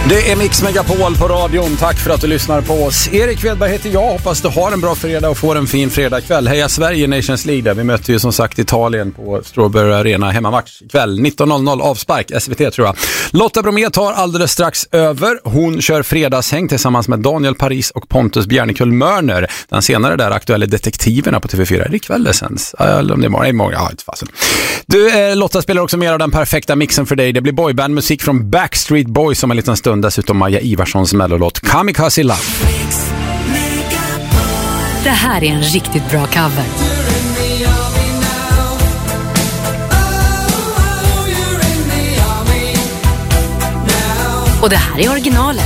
Det är Mix Megapol på radion. Tack för att du lyssnar på oss. Erik Wedberg heter jag. Hoppas du har en bra fredag och får en fin fredagkväll. Heja Sverige Nations League där. Vi möter ju som sagt Italien på Strawberry Arena hemmamatch ikväll. 19.00 avspark, SVT tror jag. Lotta Bromé tar alldeles strax över. Hon kör fredagshäng tillsammans med Daniel Paris och Pontus Bjernekull-Mörner. Den senare där aktuella detektiverna på TV4. Är det ikväll det sänds? Eller om det är imorgon? Ja, inte fasen. Du, Lotta spelar också mer av den perfekta mixen för dig. Det blir boybandmusik från Backstreet Boys om en liten stund. Dessutom Maja Ivarssons mellolåt Kamikaze Love. Det här är en riktigt bra cover. Och det här är originalet.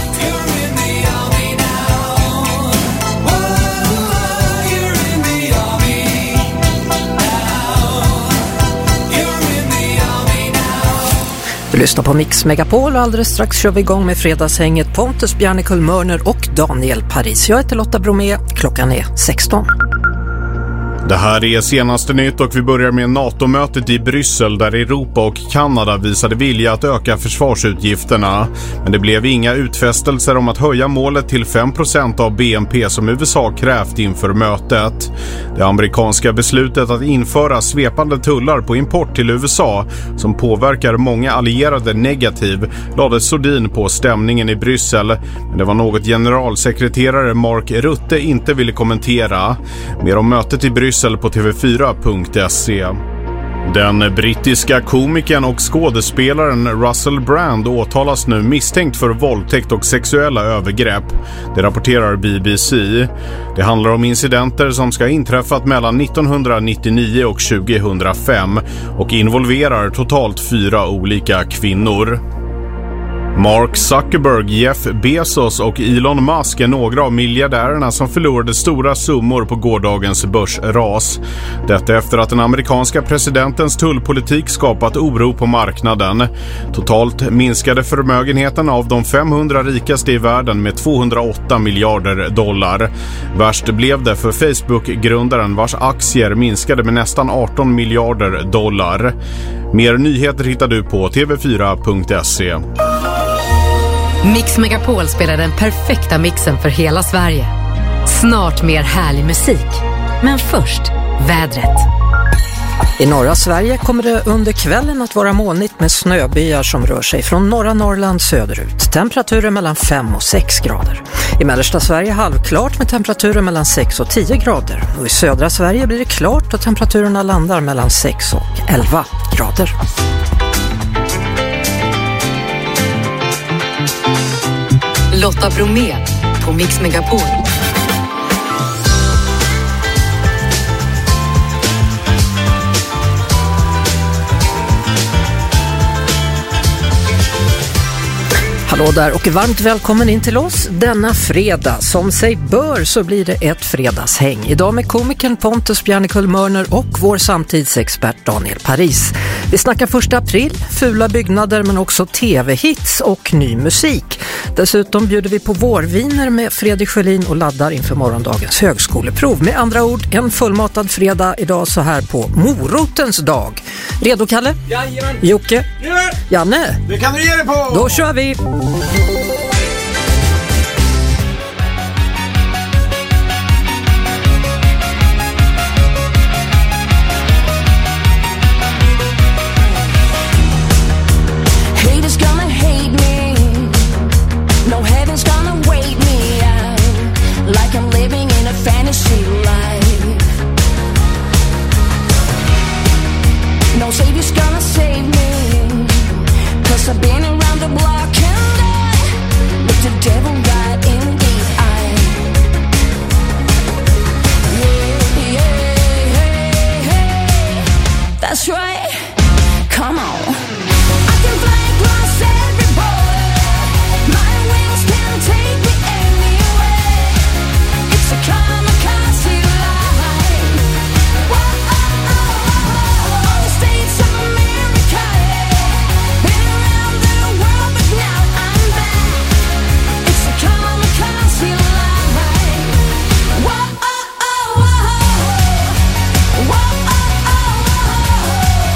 Du lyssnar på Mix Megapol och alldeles strax kör vi igång med fredagshänget Pontus Bjernekull-Mörner och Daniel Paris. Jag heter Lotta Bromé, klockan är 16. Det här är senaste nytt och vi börjar med NATO-mötet i Bryssel där Europa och Kanada visade vilja att öka försvarsutgifterna. Men det blev inga utfästelser om att höja målet till 5% av BNP som USA krävt inför mötet. Det amerikanska beslutet att införa svepande tullar på import till USA som påverkar många allierade negativ lade sordin på stämningen i Bryssel. Men det var något generalsekreterare Mark Rutte inte ville kommentera. Mer om mötet i Bryssel på tv4.se. Den brittiska komikern och skådespelaren Russell Brand åtalas nu misstänkt för våldtäkt och sexuella övergrepp. Det rapporterar BBC. Det handlar om incidenter som ska ha inträffat mellan 1999 och 2005 och involverar totalt 4 olika kvinnor. Mark Zuckerberg, Jeff Bezos och Elon Musk är några av miljardärerna som förlorade stora summor på gårdagens börsras. Detta efter att den amerikanska presidentens tullpolitik skapat oro på marknaden. Totalt minskade förmögenheten av de 500 rikaste i världen med 208 miljarder dollar. Värst blev det för Facebook-grundaren vars aktier minskade med nästan 18 miljarder dollar. Mer nyheter hittar du på tv4.se. Mix Megapol spelar den perfekta mixen för hela Sverige. Snart mer härlig musik. Men först, vädret. I norra Sverige kommer det under kvällen att vara molnigt med snöbyar som rör sig från norra Norrland söderut. Temperaturer mellan 5 och 6 grader. I mellersta Sverige halvklart med temperaturer mellan 6 och 10 grader. Och i södra Sverige blir det klart och temperaturerna landar mellan 6 och 11 grader. Lotta Bromé på Mix Megapol. Hallå där och varmt välkommen in till oss denna fredag. Som sig bör så blir det ett fredagshäng. Idag med komikern Pontus Bjernekull-Mörner och vår samtidsexpert Daniel Paris. Vi snackar 1 april, fula byggnader men också tv-hits och ny musik. Dessutom bjuder vi på vårviner med Fredrik Sjölin och laddar inför morgondagens högskoleprov. Med andra ord, en fullmatad fredag idag så här på morotens dag. Redo Kalle? Jajamän. Jocke? Jajamän. Janne? Det kan du ge dig på! Då kör vi! That's right, come on. I can fly across every border. My wings can take me anywhere. It's a kamikaze life. Whoa, oh, oh, oh. All the states of America. Been around the world, but now I'm back. It's a kamikaze life. Whoa, oh, oh, oh. Whoa, oh, oh, oh.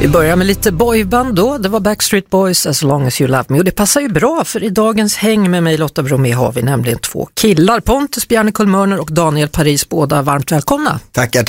Vi börjar med lite boyband då. Det var Backstreet Boys, As Long As You Love Me. Och det passar ju bra, för i dagens häng med mig Lotta Bromé har vi nämligen 2 killar. Pontus Bjarnecull Mörner och Daniel Paris, båda varmt välkomna.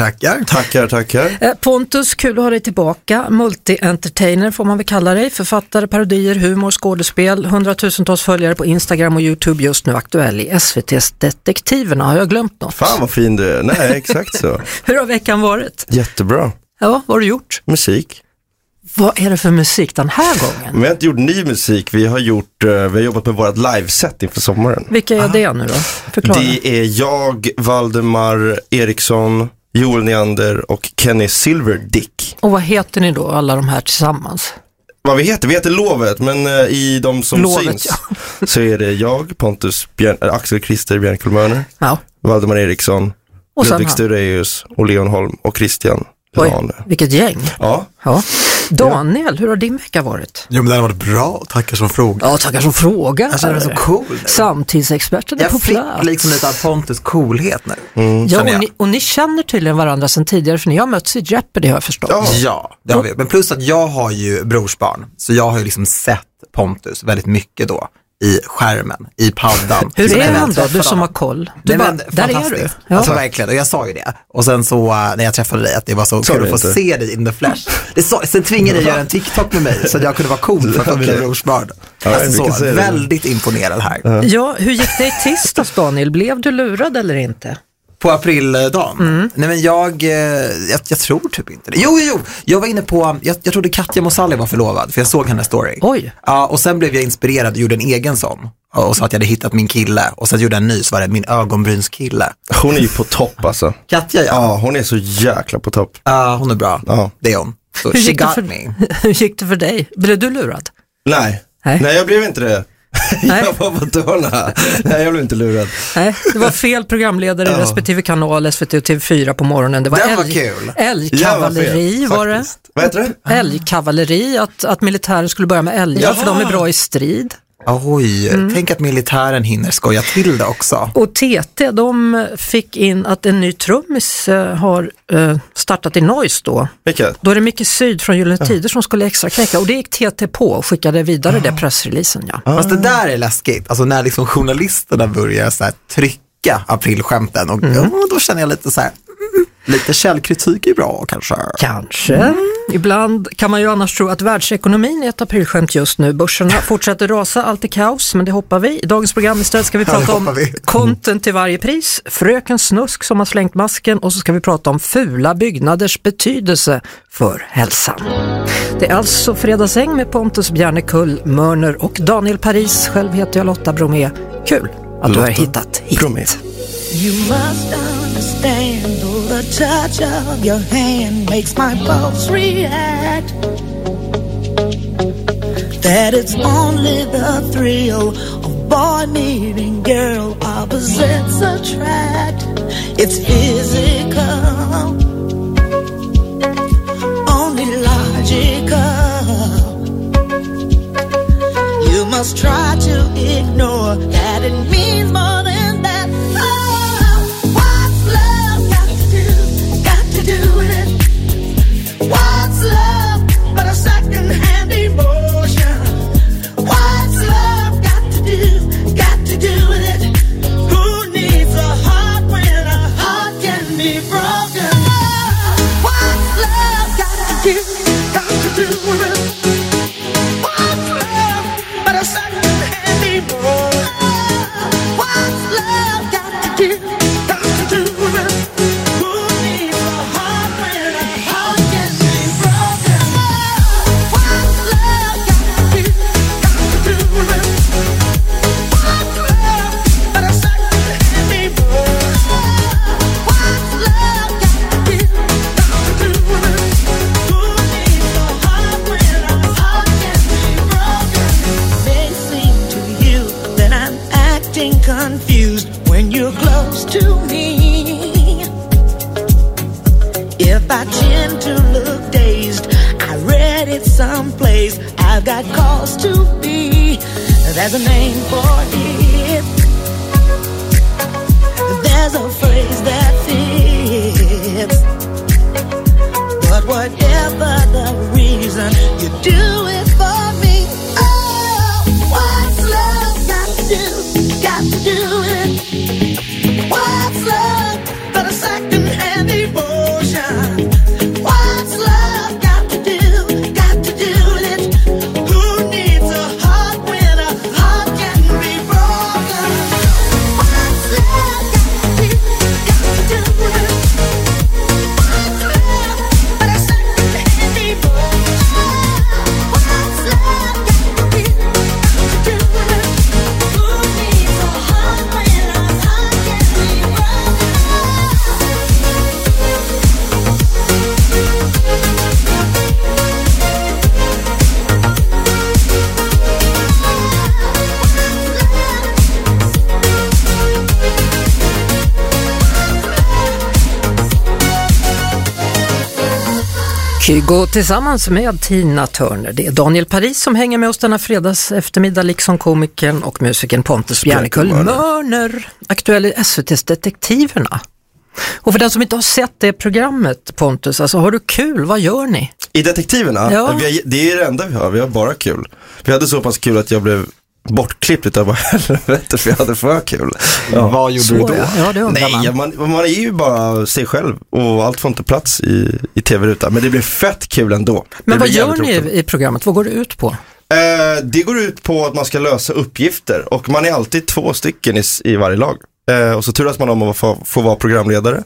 Tackar. Pontus, kul att ha dig tillbaka. Multi-entertainer får man väl kalla dig. Författare, parodier, humor, skådespel. 100,000-tals följare på Instagram och YouTube, just nu aktuell i SVT:s Detektiverna. Har jag glömt något? Fan vad fin du är. Nej, exakt så. Hur har veckan varit? Jättebra. Ja, vad har du gjort? Musik. Vad är det för musik den här gången? Vi har inte gjort ny musik. Vi har jobbat med vårt liveset inför sommaren. Vilka är det nu då? Förklara. Det är jag, Valdemar Eriksson, Joel Neander och Kenny Silverdick. Och vad heter ni då, alla de här tillsammans? Vad vi heter Lovet, men i de som Lovet, syns så är det jag, Pontus, Axel Christer Bjarnecull Mörner, Ja. Valdemar Eriksson, Och sen Ludvig han. Stureus och Leon Holm och Christian Oj, Lane. vilket gäng. Ja. Ja. Daniel, hur har din vecka varit? Jo, men det har varit bra. Tackar som fråga. Ja, tackar som fråga. Jag känner mig så cool nu. Samtidsexperten är Jag på fick plats. liksom lite av Pontus coolhet nu. Ja, känner jag. och ni känner tydligen varandra sedan tidigare, för ni har mötts i Jeopardy, har jag förstått. Ja, det har vi. Men plus att jag har ju brorsbarn. Så jag har ju liksom sett Pontus väldigt mycket då. I skärmen, i paddan. Hur Så är när jag han då, träffade du som har honom- koll? Du Nej, bara, men, där är du. fantastiskt. Ja. Alltså verkligen, och jag sa ju det. Och sen så när jag träffade dig att det var så Sa kul du att få inte? se dig in the flash. Sen tvingade jag göra en TikTok med mig så att jag kunde vara cool för mina brorsbarn. Ja, Alltså vi kan så, se det. väldigt imponerad här. Ja, hur gick det i tisdags, Daniel? Blev du lurad eller inte? På aprildagen? Nej men jag tror typ inte det. Jo, jag var inne på, jag trodde Katja Mosali var förlovad för jag såg hennes story. Oj. Ja, och sen blev jag inspirerad och gjorde en egen sån. Och så att jag hade hittat min kille. Och sen gjorde jag en ny, så var det min ögonbrynskille. Hon är ju på topp alltså. Katja, Ja, hon är så jäkla på topp. Ja, hon är bra. Ja. Det är hon. Så Hur she gick, det got för, me. hur gick det för dig? Blev du lurad? Nej, jag blev inte det. Nej. Jag var på tårna. Nej, jag blev inte lurad. Nej, det var fel programledare i respektive kanal, SVT och TV4 på morgonen. Det var, Den var kul. älgkavalleri var det. Vad heter det? Älgkavalleri, att militären skulle börja med älgar, för de är bra i strid. Oj, tänk att militären hinner skoja till det också. Och TT, de fick in att en ny trummis har startat i Noise då. Vilka? Då är det Micke Syd från Gyllene Tider som skulle extra knäcka. Och det gick TT på och skickade vidare det pressreleasen, ja. Fast det där är läskigt. Alltså när liksom journalisterna börjar så här trycka aprilskämten. Och då känner jag lite så här, lite källkritik är bra kanske. Kanske. Ibland kan man ju annars tro att världsekonomin är ett aprilskämt just nu. Börserna fortsätter rasa, allt är kaos, men det hoppar vi. I dagens program istället ska vi prata om content till varje pris, Fröken Snusk som har slängt masken, och så ska vi prata om fula byggnaders betydelse för hälsan. Det är alltså fredagsäng med Pontus Bjarnecull Mörner och Daniel Paris. Själv heter jag Lotta Bromé. Kul att du har hittat hit. Bromé. You must understand, though the touch of your hand makes my pulse react, that it's only the thrill of boy meeting girl opposites attract. It's physical, only logical. You must try to ignore that it means more than that. What's love got to do with it? What's love but a second-hand emotion? What's love got to do with it? Who needs a heart when a heart can be broken? What's love got to do with it? What's love but a second-hand emotion? What's love got to do with it? Who needs a heart when a heart can be broken? What's love got to do with it? What's love but a second-hand emotion? What's love got to do with it? Who needs a heart when a heart can be broken? May seem to you that I'm acting confused when you're close to me. If I tend to look dazed, I read it someplace. I've got cause to be. There's a name for it. There's a phrase that fits. But whatever the reason you do it for me. Oh, what's love got to do? Got to do it. What's love but a second-hand emotion? What's love got to do? Got to do it. Who needs a heart when a heart can be broken? What's love got to do? Got to do it. What's love but a second-hand emotion? What's love got to do? Got to do it. Who needs a heart when a heart can be broken? Kygo tillsammans med Tina Turner. Det är Daniel Paris som hänger med oss denna fredags eftermiddag, liksom komikern och musikern Pontus Bjernekull Mörner, aktuell i SVT:s Detektiverna. Och för den som inte har sett det programmet, Pontus, alltså har du kul? Vad gör ni? I Detektiverna? Ja. Det är det enda vi har bara kul. Vi hade så pass kul att jag blev bortklippt utav bara helvete för jag hade för kul. Ja. Vad gjorde du då? Ja, det undrar man. Nej, man är ju bara sig själv och allt får inte plats i tv-rutan. Men det blir fett kul ändå. Men vad gör ni i programmet? Vad går det ut på? Det går ut på att man ska lösa uppgifter och man är alltid 2 stycken i varje lag. Och så turas man om att få vara programledare.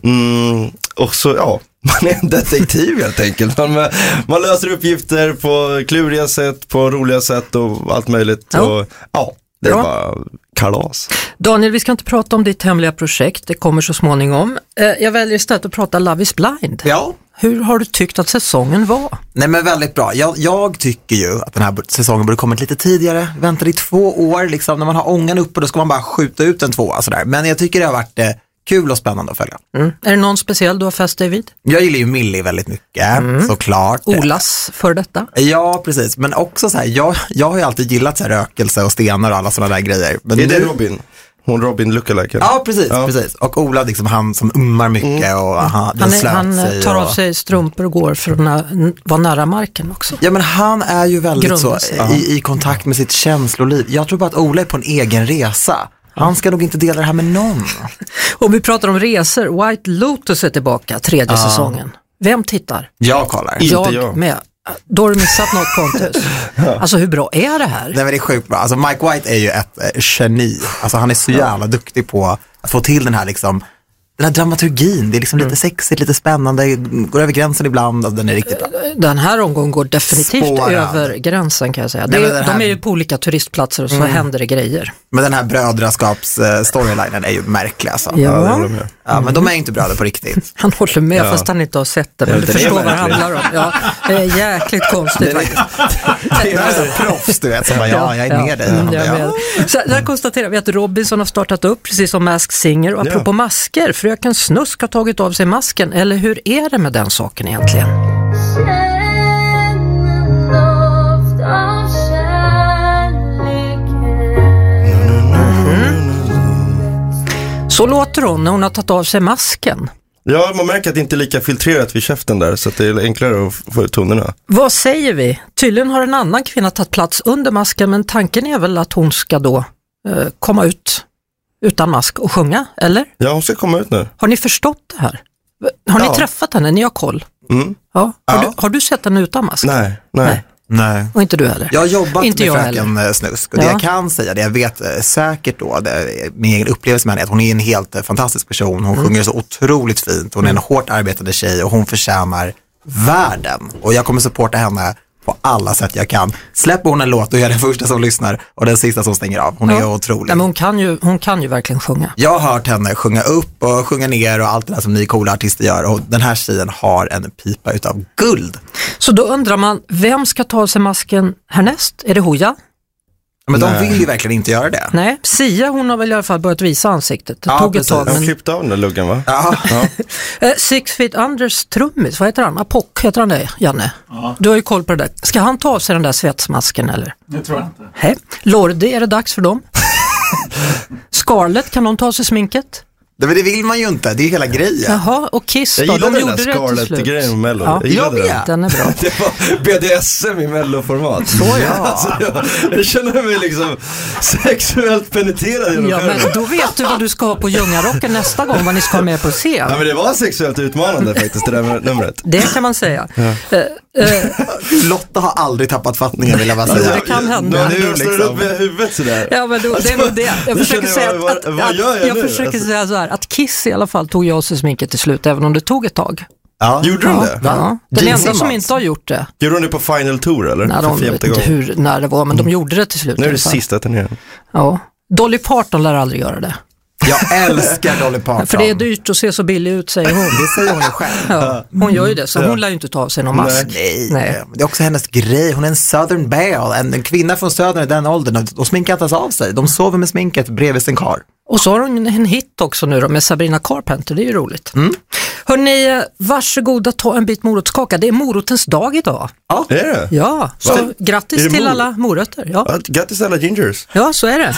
Och så, ja, man är en detektiv helt enkelt. Man löser uppgifter på kluriga sätt, på roliga sätt och allt möjligt. Ja. Och, ja, det är bara kalas. Daniel, vi ska inte prata om ditt hemliga projekt. Det kommer så småningom. Jag väljer istället att prata Love is blind. Ja. Hur har du tyckt att säsongen var? Nej, men väldigt bra. Jag tycker ju att den här säsongen borde kommit lite tidigare. Väntade i 2 år liksom. När man har ångan uppe då ska man bara skjuta ut en 2 sådär. Men jag tycker det har varit kul och spännande att följa. Är det någon speciell du har fäst dig vid? Jag gillar ju Millie väldigt mycket, såklart. Olas för detta? Ja, precis. Men också så här, jag har ju alltid gillat så här rökelse och stenar och alla sådana där grejer. Men är det Robin? Hon Robin lookalike? Ja, precis. Och Ola liksom han som ummar mycket och han tar av sig strumpor och går för att vara nära marken också. Ja, men han är ju väldigt så i kontakt med sitt känsloliv. Jag tror bara att Ola är på en egen resa. Han ska nog inte dela det här med någon. Om vi pratar om resor, White Lotus är tillbaka 3:e säsongen. Vem tittar? Jag kollar. Jag med. Då har du missat något, Pontus. Alltså hur bra är det här? Nej, men det är sjukt bra. Alltså Mike White är ju ett geni. Alltså han är så jävla duktig på att få till den här dramaturgin. Det är liksom lite sexigt, lite spännande, går över gränsen ibland och den är riktigt bra. Den här omgången går definitivt över gränsen, kan jag säga. De är ju på olika turistplatser och så händer det grejer. Men den här brödraskaps-storylinen är ju märklig alltså. Ja, men de är inte bröder på riktigt. Han håller med fast han inte har sett det. Men du förstår vad det handlar om. Ja, det är jäkligt konstigt faktiskt. Det är så proffs, du vet. Som bara, jag är med dig. Så där konstaterar vi att Robinson har startat upp, precis som Masked Singer. Och apropå masker, fröken Snusk har tagit av sig masken. Eller hur är det med den saken egentligen? Så låter hon när hon har tagit av sig masken. Ja, man märker att det inte är lika filtrerat vid käften där, så att det är enklare att få ut tonerna. Vad säger vi? Tydligen har en annan kvinna tagit plats under masken, men tanken är väl att hon ska då komma ut utan mask och sjunga, eller? Ja, hon ska komma ut nu. Har ni förstått det här? Har ni träffat henne? Ni har koll? Ja. Har du sett henne utan mask? Nej. Och inte du heller? Jag har jobbat inte med fröken Snusk och det jag kan säga, det jag vet säkert då, min egen upplevelse med henne är att hon är en helt fantastisk person. Hon sjunger så otroligt fint, hon är en hårt arbetande tjej och hon förtjänar världen. Och jag kommer supporta henne på alla sätt jag kan. Släpper hon en låt och jag är den första som lyssnar och den sista som stänger av. Hon är otrolig. Nej, men hon kan ju verkligen sjunga. Jag har hört henne sjunga upp och sjunga ner och allt det där som ni coola artister gör. Och den här tjejen har en pipa utav guld. Så då undrar man, vem ska ta sig masken härnäst? Är det Hooja? Men de vill ju verkligen inte göra det. Nej, Sia hon har väl i alla fall börjat visa ansiktet. Det tog ett tag. De klippte av den där luggen, va? Ja. 6 Feet Unders trummis, vad heter han? Apok heter han det, Janne? Ja. Du har ju koll på det där. Ska han ta av sig den där svetsmasken eller? Det tror jag inte. Hej. Lorde, är det dags för dem? Scarlett, kan de ta sig sminket? Men det vill man ju inte, det är hela grejen. Jaha, och Kiss Jag då, gillade de den gjorde där det till slut. Scarlett-grejen med Mello. Ja, Jag gillade den. Den är bra. Det var BDSM i Mello-format. Så ja. Alltså, jag känner mig liksom sexuellt penetrerad genom Ja, skärmen. men då vet du vad du ska ha på Ljungarocken nästa gång, vad ni ska ha med på scen. Ja, men det var sexuellt utmanande faktiskt, det där numret. Det kan man säga. Lotta har aldrig tappat fattningen, vill jag bara säga. Det kan hända. Nu slår upp med huvudet sådär. Ja, men då, det är nog det. Jag nu försöker känner säga jag, vad gör jag nu? försöker säga så här, att Kiss i alla fall tog jag sig sminket till slut, även om det tog ett tag. Ja. Gjorde de det? Ja. Den Jason enda som Mraz. inte har gjort det. Gjorde de det på Final Tour eller? Nej, de vet inte hur, när det var, men de gjorde det till slut. Nu är i det alla fall. sista turneringen. Ja. Dolly Parton lär aldrig göra det. Jag älskar Dolly Parton. För det är dyrt att se så billig ut, säger hon. Det säger hon ju själv. Ja, hon gör ju det, så hon lär ju inte ta av sig någon mask. Nej. Det är också hennes grej. Hon är en southern belle. En kvinna från södern i den åldern. De sminkar inte ens av sig. De sover med sminket bredvid sin karl. Och så har hon en hit också nu då med Sabrina Carpenter, det är ju roligt. Hörrni, varsågoda ta en bit morotskaka. Det är morotens dag idag. Ja. Är det? Ja, så Va? Är grattis det till alla morötter. Ja. Ja, grattis alla gingers. Ja, så är det.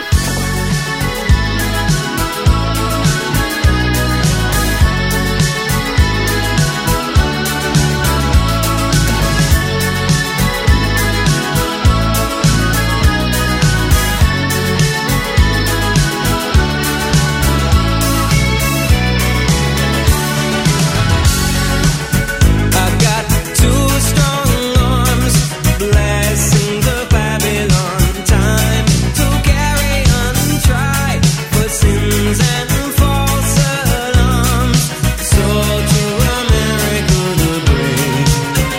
I've got two strong arms blessing the Babylon time to carry on, try for sins and false alarms. So to America the brave,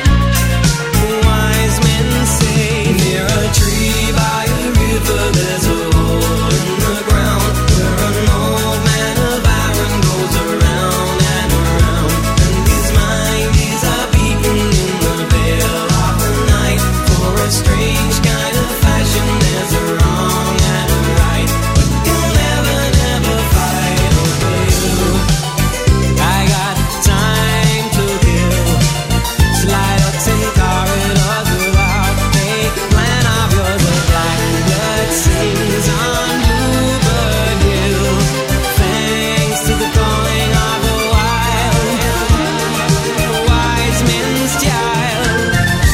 wise men say, near a tree by a river there's a hole in the ground where an old man of iron goes around and around, and his mind is a beacon in the veil of the night. For a strange kind of fashion there's a wrong and a right, but you'll never, never fight over you. I got time to kill, slide ups in corridors without a plan of yours. A blackbird sings on Bluebird Hill, thanks to the calling of a wise men's child.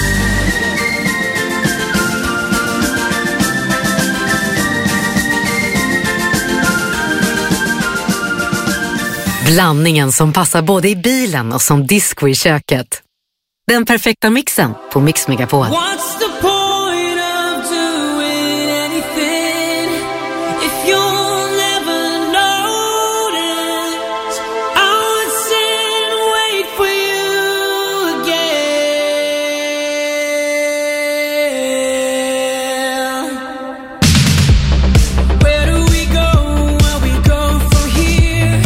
Blandningen som passar både i bilen och som disco i köket. Den perfekta mixen på Mix Megapol. What's the point of doing anything if you'll never notice? I would sit and wait for you again. Where do we go from here?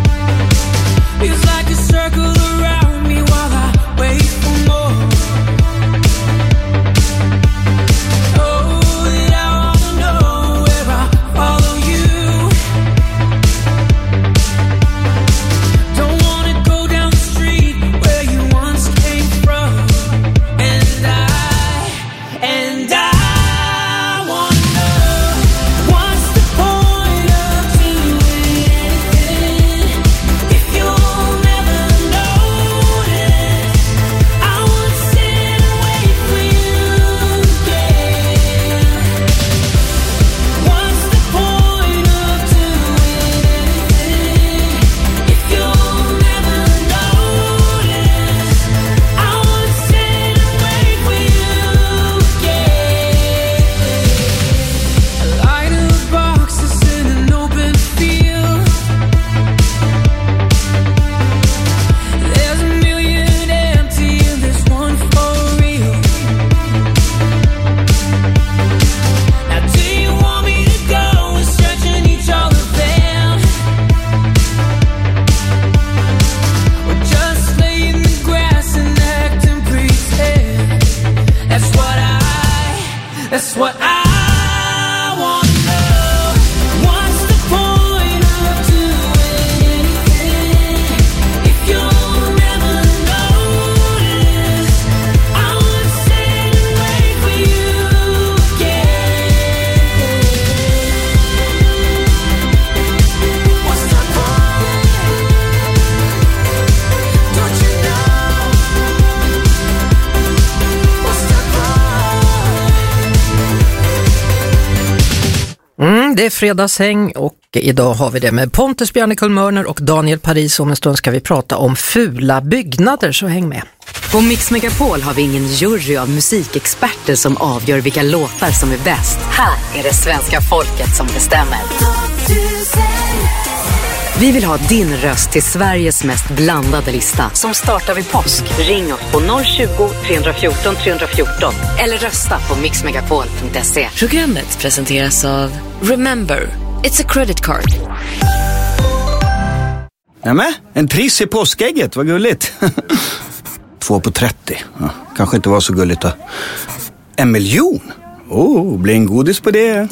It's like a circle around me while I wait for more. Det är fredagshäng och idag har vi det med Pontus Bjarnecull-Mörner och Daniel Paris. Om en stund ska vi prata om fula byggnader, så häng med. På Mix Megapol har vi ingen jury av musikexperter som avgör vilka låtar som är bäst. Här är det svenska folket som bestämmer. Vi vill ha din röst till Sveriges mest blandade lista som startar vid påsk. Ring oss på 020-314 314 eller rösta på mixmegapol.se. Programmet presenteras av Remember, it's a credit card. Nämen, en triss i påskägget, vad gulligt. 2 på 30, ja, kanske inte var så gulligt då. 1 miljon? Blir en godis på det.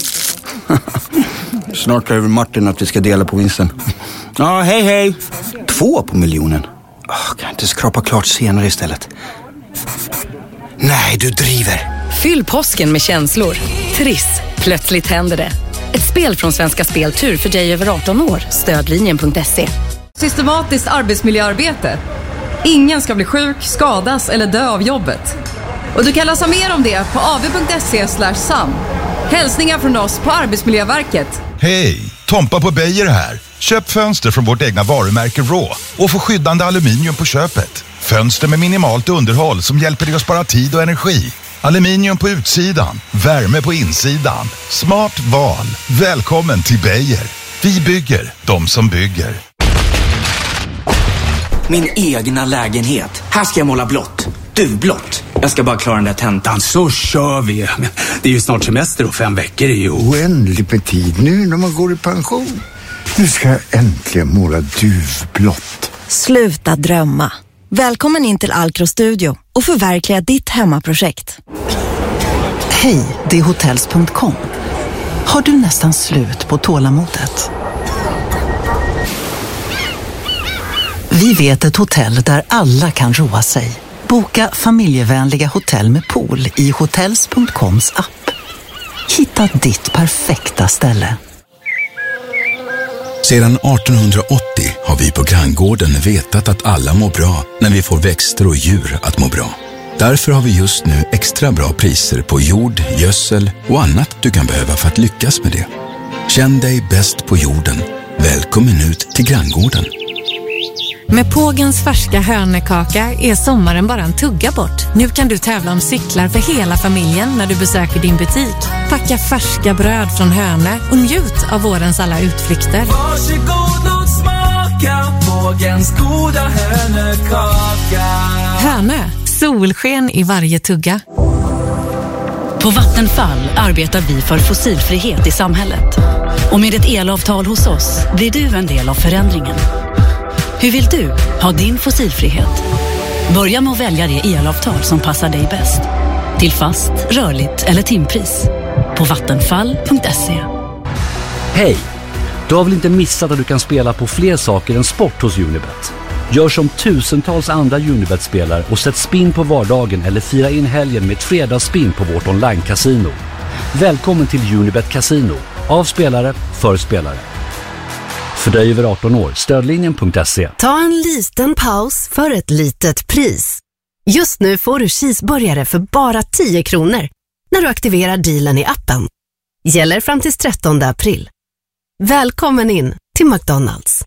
Snart över Martin att vi ska dela på vinsten. Ja, hej. 2 på miljonen. Kan jag inte skrapa klart senare istället? Nej, du driver. Fyll påsken med känslor. Triss, plötsligt händer det. Ett spel från Svenska Speltur för dig över 18 år. Stödlinjen.se. Systematiskt arbetsmiljöarbete. Ingen ska bli sjuk, skadas eller dö av jobbet. Och du kan läsa mer om det på av.se/sam. Hälsningar från oss på Arbetsmiljöverket. Hej, Tompa på Beijer här. Köp fönster från vårt egna varumärke Raw och få skyddande aluminium på köpet. Fönster med minimalt underhåll som hjälper dig att spara tid och energi. Aluminium på utsidan, värme på insidan. Smart val. Välkommen till Beijer. Vi bygger, de som bygger. Min egna lägenhet. Här ska jag måla blått. Duvblått. Jag ska bara klara den där tentan. Så kör vi. Men det är ju snart semester och 5 veckor är ju... Oändligt med tid nu när man går i pension. Nu ska jag äntligen måla duvblått. Sluta drömma. Välkommen in till Alcro Studio och förverkliga ditt hemmaprojekt. Hej, det är hotels.com. Har du nästan slut på tålamodet? Vi vet ett hotell där alla kan roa sig. Boka familjevänliga hotell med pool i hotels.coms app. Hitta ditt perfekta ställe. Sedan 1880 har vi på Granngården vetat att alla mår bra när vi får växter och djur att må bra. Därför har vi just nu extra bra priser på jord, gödsel och annat du kan behöva för att lyckas med det. Känn dig bäst på jorden. Välkommen ut till Granngården. Med Pågens färska hönekaka är sommaren bara en tugga bort. Nu kan du tävla om cyklar för hela familjen när du besöker din butik. Packa färska bröd från Hönö och njut av vårens alla utflykter. Varsågod och smaka Pågens goda hönekaka. Hönö, solsken i varje tugga. På Vattenfall arbetar vi för fossilfrihet i samhället. Och med ett elavtal hos oss blir du en del av förändringen. Hur vill du ha din fossilfrihet? Börja med att välja det elavtal som passar dig bäst. Till fast, rörligt eller timpris. På vattenfall.se. Hej! Du har väl inte missat att du kan spela på fler saker än sport hos Unibet? Gör som tusentals andra Unibet-spelare och sätt spin på vardagen eller fira in helgen med ett fredagsspin på vårt online-casino. Välkommen till Unibet Casino. Av spelare, för spelare. För dig över 18 år, stödlinjen.se. Ta en liten paus för ett litet pris. Just nu får du cheeseburgare för bara 10 kronor när du aktiverar dealen i appen. Gäller fram till 13 april. Välkommen in till McDonald's.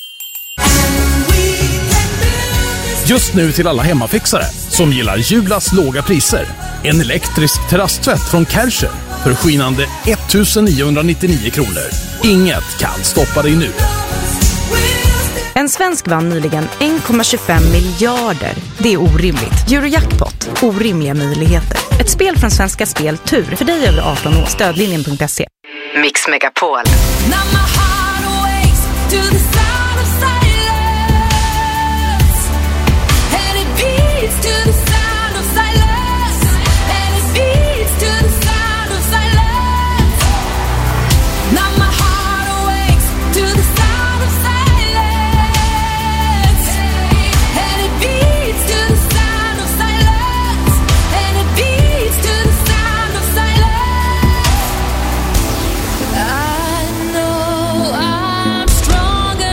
Just nu till alla hemmafixare som gillar Julas låga priser. En elektrisk terrasstvätt från Kärcher för skinande 1999 kronor. Inget kan stoppa dig nu. En svensk vann nyligen 1,25 miljarder. Det är orimligt. Eurojackpot. Orimliga möjligheter. Ett spel från Svenska Spel Tur för dig över 18 år. Stödlinjen.se. Mix Megapol. I know I'm stronger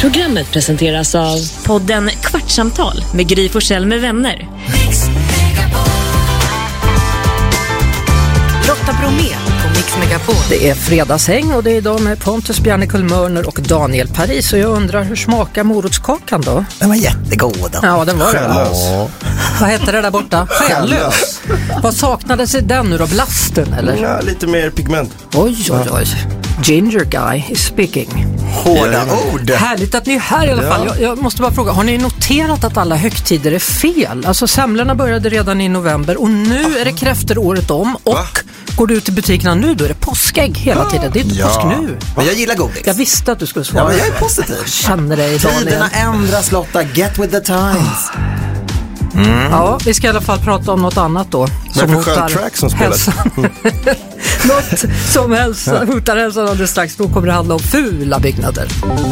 Programmet presenteras av podden Kvartsamtal med Gry Forssell med vänner. Lotta Bromé på Mix Megapol. Det är fredagshäng och det är idag med Pontus Bjarnecull Mörner och Daniel Paris. Och jag undrar, hur smakar morotskakan då? Den var jättegod. Ja, den var Själlös. det. Vad hette det där borta? Själlös. Vad saknades i den nu då? Blasten eller? Ja, lite mer pigment. Oj. Ginger guy is speaking. Hårda ord. Härligt att ni är här i alla fall. Jag måste bara fråga, har ni noterat att alla högtider är fel? Alltså semlorna började redan i november och nu är det kräftor året om. Och går du ut i butikerna nu, då är det påskägg hela tiden. Det är inte påsk nu. Men jag gillar godis. Jag visste att du skulle svara. Ja, men jag är positiv. Jag känner dig, Daniel. Tiderna ändras, Lotta. Get with the times. Ja, vi ska i alla fall prata om något annat då. Som hotar track som spelas. Något som hotar hälsan alldeles strax. Då kommer det handla om fula byggnader.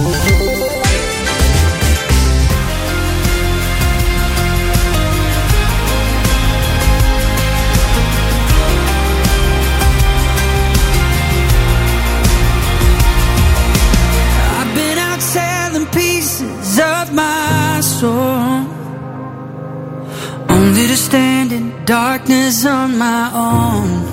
I've been out selling pieces of my soul, only to stand in darkness on my own.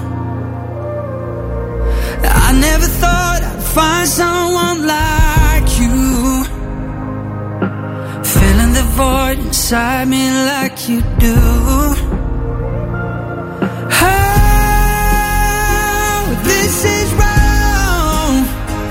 I never thought I'd find someone like you, filling the void inside me like you do. Oh, this is wrong.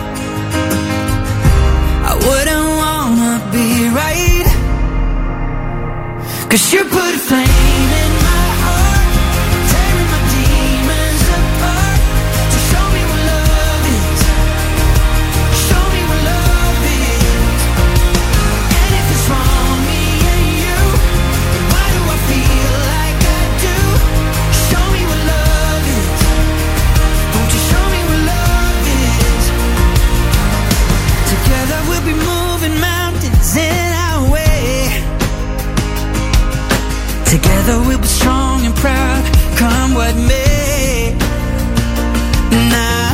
I wouldn't wanna be right, 'cause you put a flame in my heart, tearing my demons apart. So show me what love is, show me what love is. And if it's wrong, me and you, why do I feel like I do? Show me what love is, won't you show me what love is? Together we'll be moving mountains in our way. Together we'll be strong and proud, come what may. Now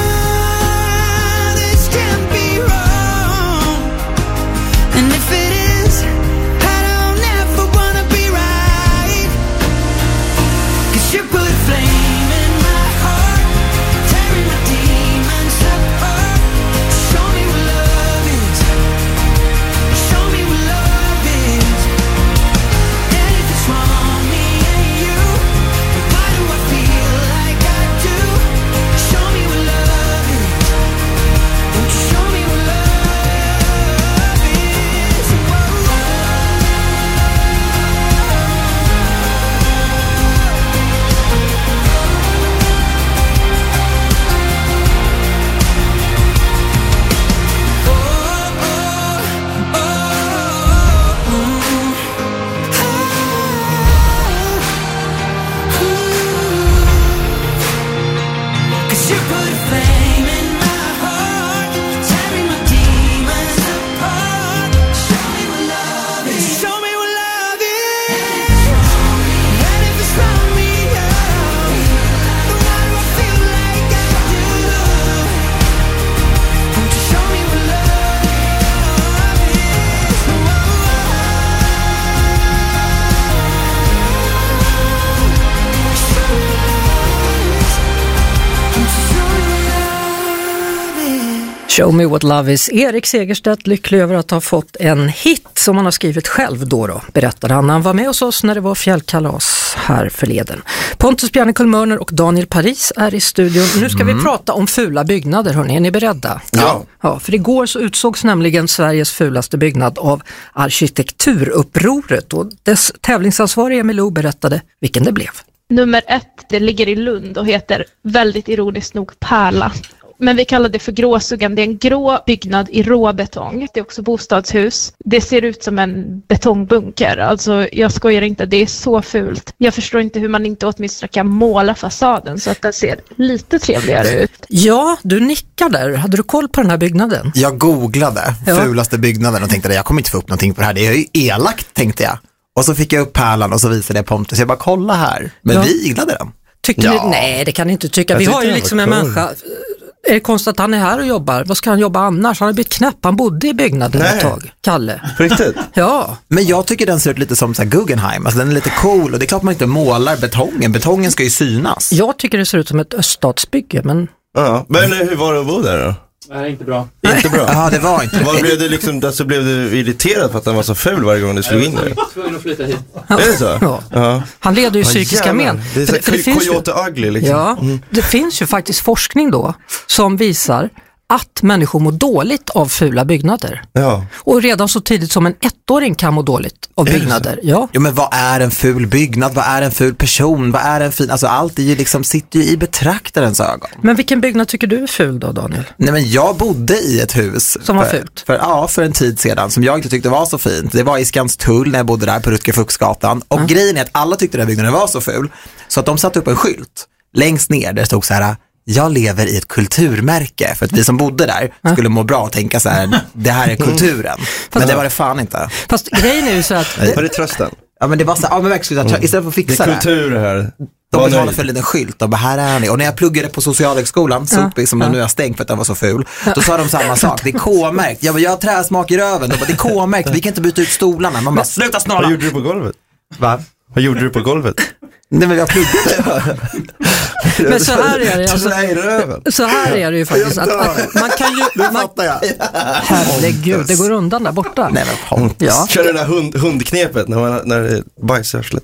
this can't be wrong, and if it is, I don't ever wanna be right. 'Cause you put a flame in my heart, tearing my demons apart. Show me what love is, show me what love is. And if it's wrong, me and you, why do I feel like I do? Show me what love is, won't you show me what love is? Cause you put a flame in my heart, tearing my demons apart. Show me what love is, show me what love is. And if it's wrong, me, why do I feel like I do? Won't you show me what love is? Show me what love is. Erik Segerstedt, lycklig över att ha fått en hit som han har skrivit själv då, berättade han. Han var med hos oss när det var fjällkalas här förleden. Pontus Bjarnecull Mörner och Daniel Paris är i studion. Nu ska vi prata om fula byggnader, hörni. Är ni beredda? Ja, för igår så utsågs nämligen Sveriges fulaste byggnad av Arkitekturupproret och dess tävlingsansvarig Emilio berättade vilken det blev. Nummer 1, det ligger i Lund och heter väldigt ironiskt nog Pärla. Men vi kallar det för Gråsuggan. Det är en grå byggnad i råbetong. Det är också bostadshus. Det ser ut som en betongbunker. Alltså, jag skojar inte. Det är så fult. Jag förstår inte hur man inte åtminstone kan måla fasaden så att den ser lite trevligare ut. Ja, du nickar där. Hade du koll på den här byggnaden? Jag googlade fulaste byggnaden och tänkte att jag kommer inte få upp någonting på det här. Det är ju elakt, tänkte jag. Och så fick jag upp Pärlan och så visade jag Pontus. Jag bara, kolla här. Men vi gillade den. Tyckte ni? Nej, det kan ni inte tycka. Vi har ju liksom en människa... Är det konstigt att han är här och jobbar? Vad ska han jobba annars? Han har blivit knäpp, han bodde i byggnaden ett tag. Kalle. Riktigt? Ja. Men jag tycker den ser ut lite som så här Guggenheim. Alltså den är lite cool och det är klart man inte målar betongen. Betongen ska ju synas. Jag tycker det ser ut som ett öststatsbygge, men... Ja, men hur var det att bo där då? Nej, inte bra. Inte bra? Ja, det var inte. Vad blev du liksom, alltså blev du irriterad för att den var så ful varje gång du skulle in där? Jag var tvungen att flytta hit. Är det så? Ja. Ja. Han leder ju psykiska men. Det är så För det finns ju- Coyote Ugly liksom. Ja, det finns ju faktiskt forskning då som visar att människor mår dåligt av fula byggnader. Ja. Och redan så tidigt som en 1-åring kan må dåligt av byggnader. Ja. Jo, men vad är en ful byggnad? Vad är en ful person? Vad är en fin... Alltså allt är ju liksom, sitter ju i betraktarens ögon. Men vilken byggnad tycker du är ful då, Daniel? Nej, men jag bodde i ett hus. Som var fult? För en tid sedan som jag inte tyckte var så fint. Det var i Skanstull när jag bodde där på Rutger Fuchsgatan. Och grejen är att alla tyckte den byggnaden var så ful. Så att de satte upp en skylt längst ner där det stod så här: jag lever i ett kulturmärke. För att vi som bodde där skulle må bra och tänka så här: det här är kulturen. Men det var det fan inte. Fast grejen är ju så att... Var det trösten? Ja, men det var så, ja men verkligen, istället för att fixa det är kultur här. De betalade för en liten skylt och bara, här är ni. Och när jag pluggade på socialhögskolan, som de nu har stängt för att den var så ful, då sa de samma sak. Det är K-märkt. Jag har träsmak i röven. De bara, det är K-märkt. Vi kan inte byta ut stolarna. Man bara, sluta snarare. Vad gjorde du på golvet? Va? Vad gjorde du på golvet? Nej, men jag pluggade. Men så här är det alltså, så här är det ju faktiskt att man kan ju herregud, det går undan där borta. Nej, men ja. Kör det där hundknepet när det är bajsörslet.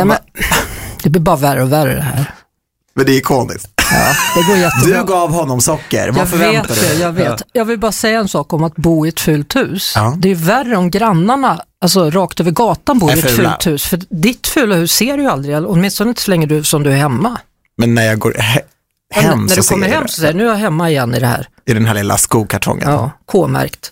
Det blir bara värre och värre det här. Men det är ikoniskt. Ja, det går jättebra. Du gav honom socker. Vad förväntar du? Jag vet. Jag vill bara säga en sak om att bo i ett fult hus. Ja. Det är värre om grannarna, alltså rakt över gatan, bor i ett fult hus. För ditt fula hus ser du ju aldrig, åtminstone inte så länge du som du är hemma. Men när jag går hem när du kommer hem så säger nu är jag hemma igen i det här. I den här lilla skokartongen. Ja, K-märkt.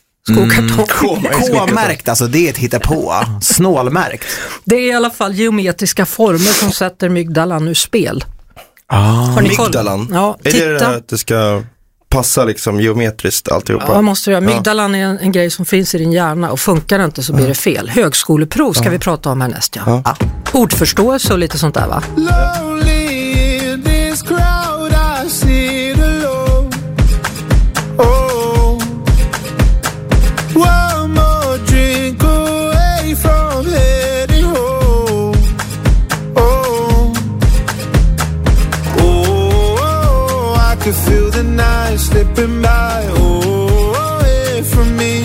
K-märkt, alltså det är ett hittepå. Snålmärkt. Det är i alla fall geometriska former som sätter mygdalan ur spel. Mygdalan? Ja, är det här att det ska passa liksom geometriskt alltihopa? Ja, måste jag. Mygdalan är en grej som finns i din hjärna och funkar det inte så blir det fel. Högskoleprov ska vi prata om härnäst. Ja. Ordförståelse och lite sånt där, va? Feel the night slipping by, away from me.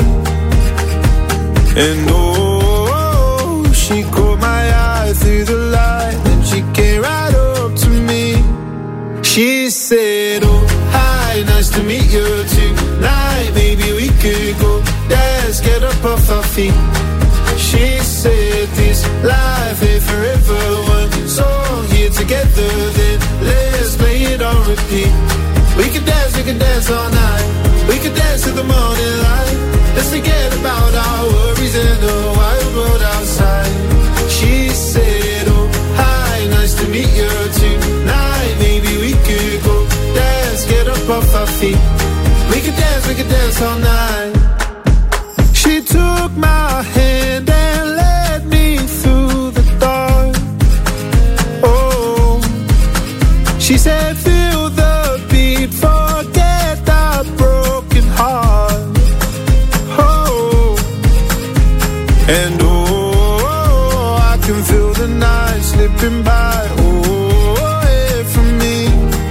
And she caught my eye through the light, and she came right up to me. She said, oh, hi, nice to meet you tonight. Maybe we could go dance, get up off our feet. She said, this life ain't forever. One song here together, then let's play it on repeat. We can dance all night. We can dance till the morning light. Let's forget about our worries in the wild world outside. She said, oh, hi, nice to meet you tonight. Maybe we could go dance, get up off our feet. We can dance all night. She took my hand and led me through the dark. Oh, she said, feel the beat, forget the broken heart. Oh, and I can feel the night slipping by, away from me.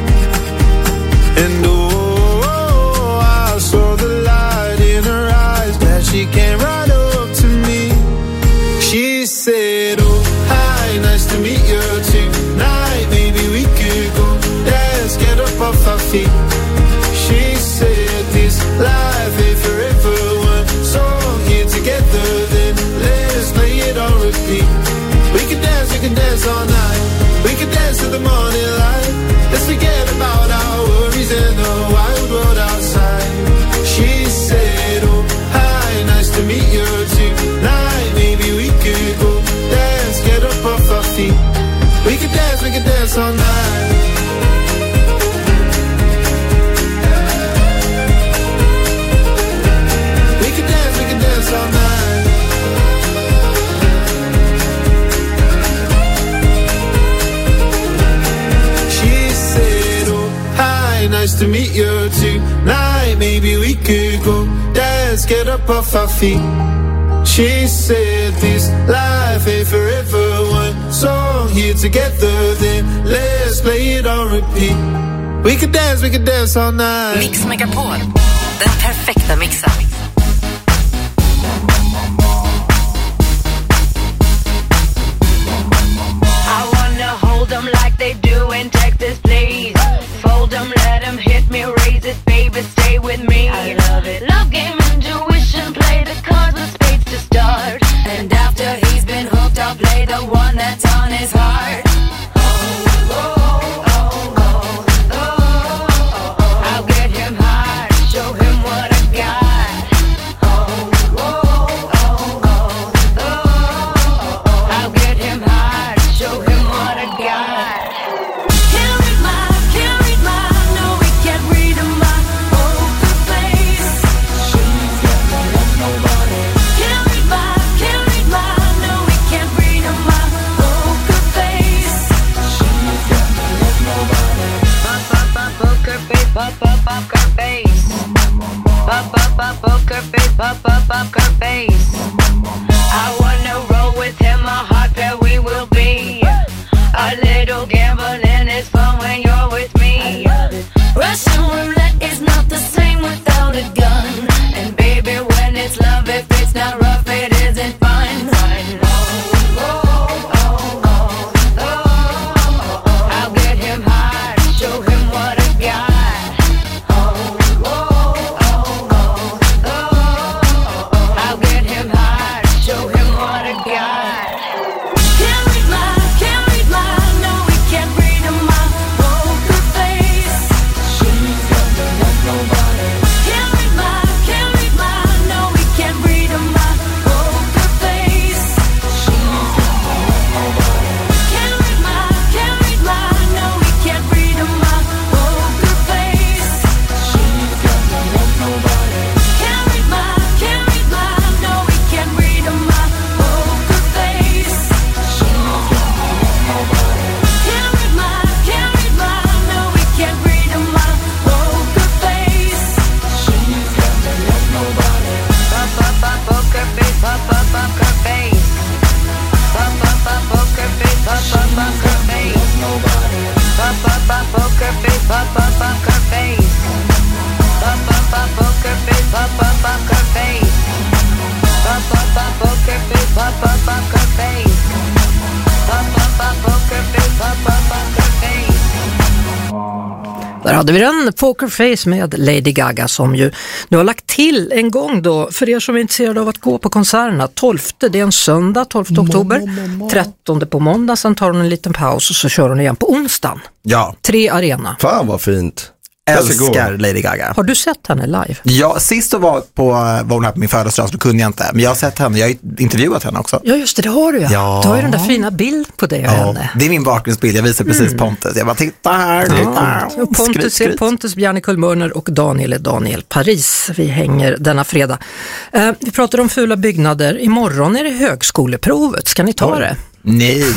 And I saw the light in her eyes, that she came right up to me. She said, oh, hi, nice to meet you tonight. Maybe we could go dance, get up off our feet. She said, this life ain't forever. One song here together, then let's play it on repeat. We can dance all night. We can dance till the morning light. Let's forget about our worries and the wild world outside. She said, oh, hi, nice to meet you tonight. Maybe we could go dance, get up off our feet. We can dance all night. We can dance all night. to meet you tonight. Maybe we could go dance, get up off our feet. She said this life ain't forever. One song here together, then let's play it on repeat. We could dance all night. Mix Megapol, den perfekta mixen. I wanna hold them like they do in Texas, please. Fold them, let them hit me, raise it, baby, stay with me. I love it. Love game, intuition, play the cards with spades to start. And after he's been hooked, I'll play the one that's on his heart. I'll get him hard, show him what I got. I'll get him hard, show him what I got. Can't read my, no, we can't read my poker face. She's got no love, nobody. Can't read my, no, we can't read my poker face. She's got no love, nobody. Poker face, poker face. Poker face, poker face. I wanna roll with him, a hot pair we will be. A little gambling is fun when you're with me. Russian roulette is not the same without a gun. And baby, when it's love, if it's not rough, it isn't fun. I'll get him hard, show him what I got. I'll get him hard, show him what I got. Can't read my, no, we can't read my poker face. She's got no love, nobody. Can't read my, no, we can't read my poker face. She's got no love, nobody. Can't read my, no, we can't read my poker face. She's got no love, nobody. Can't read my, no, we can't read my poker face. She's got no love, nobody. Can't read my, no, we can't read my poker face. She's got no love, nobody. Poker face, poker face. Poker face, poker face. Nobody. Poker face, poker face. Poker face, poker face. Poker face, poker face. Poker face, poker face. Där hade vi den, Poker Face med Lady Gaga, som ju nu har lagt till en gång då, för er som är intresserade av att gå på konserterna. 12, det är en söndag, 12 oktober, 13 på måndag, sen tar hon en liten paus och så kör hon igen på onsdagen. Ja. 3 arena. Fan vad fint. Älskar Lady Gaga. Har du sett henne live? Ja, sist var hon här på min födelsedag, så då kunde jag inte. Men jag har sett henne, jag har intervjuat henne också. Ja, just det har du ja. Du har ju den där fina bild på dig och henne. Det är min bakgrundsbild, jag visar precis Pontus. Jag bara, titta här. Och Pontus Bjarne Mörner och Daniel Paris. Vi hänger denna fredag. Vi pratar om fula byggnader. Imorgon är det högskoleprovet. Ska ni ta det? Nej.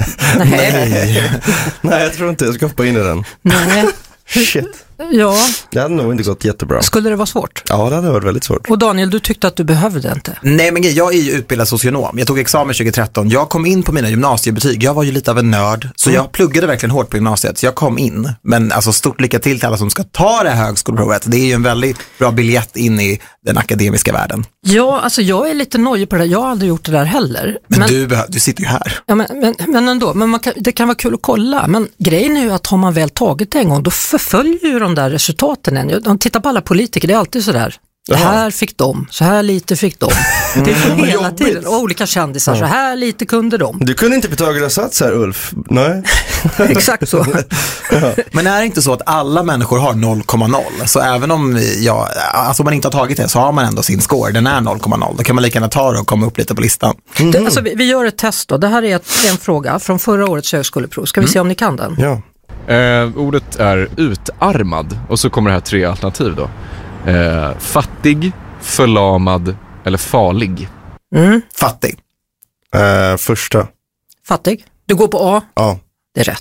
Nej, jag tror inte jag ska hoppa in i den. Nej. Shit. Ja. Det hade nog inte gått jättebra. Skulle det vara svårt? Ja, det hade varit väldigt svårt. Och Daniel, du tyckte att du behövde det inte? Nej, men jag är ju utbildad socionom. Jag tog examen 2013. Jag kom in på mina gymnasiebetyg. Jag var ju lite av en nörd. Så jag pluggade verkligen hårt på gymnasiet. Så jag kom in. Men alltså stort lycka till alla som ska ta det här högskoleprovet. Det är ju en väldigt bra biljett in i den akademiska världen. Ja, alltså jag är lite nojig på det där. Jag har aldrig gjort det där heller. Men du sitter ju här. Ja, men ändå. Men det kan vara kul att kolla. Men grejen är ju att har man väl tagit det en gång, då förföljer ju de där resultaten än. De tittar på alla politiker, det är alltid sådär. Det här fick de, så här lite fick de. Det är hela tiden. Och olika kändisar, så här lite kunde de. Du kunde inte Pythagoras sats här, Ulf. Nej. Exakt så. Men är det inte så att alla människor har 0,0? Så även om man inte har tagit det, så har man ändå sin score. Den är 0,0. Då kan man lika gärna ta det och komma upp lite på listan. Alltså, vi gör ett test då. Det här är en fråga från förra årets högskoleprov. Ska vi se om ni kan den? Ja. Ordet är utarmad. Och så kommer det här 3 alternativ då. Fattig, förlamad eller farlig. Fattig. Första. Fattig. Du går på A. Ja. Det är rätt.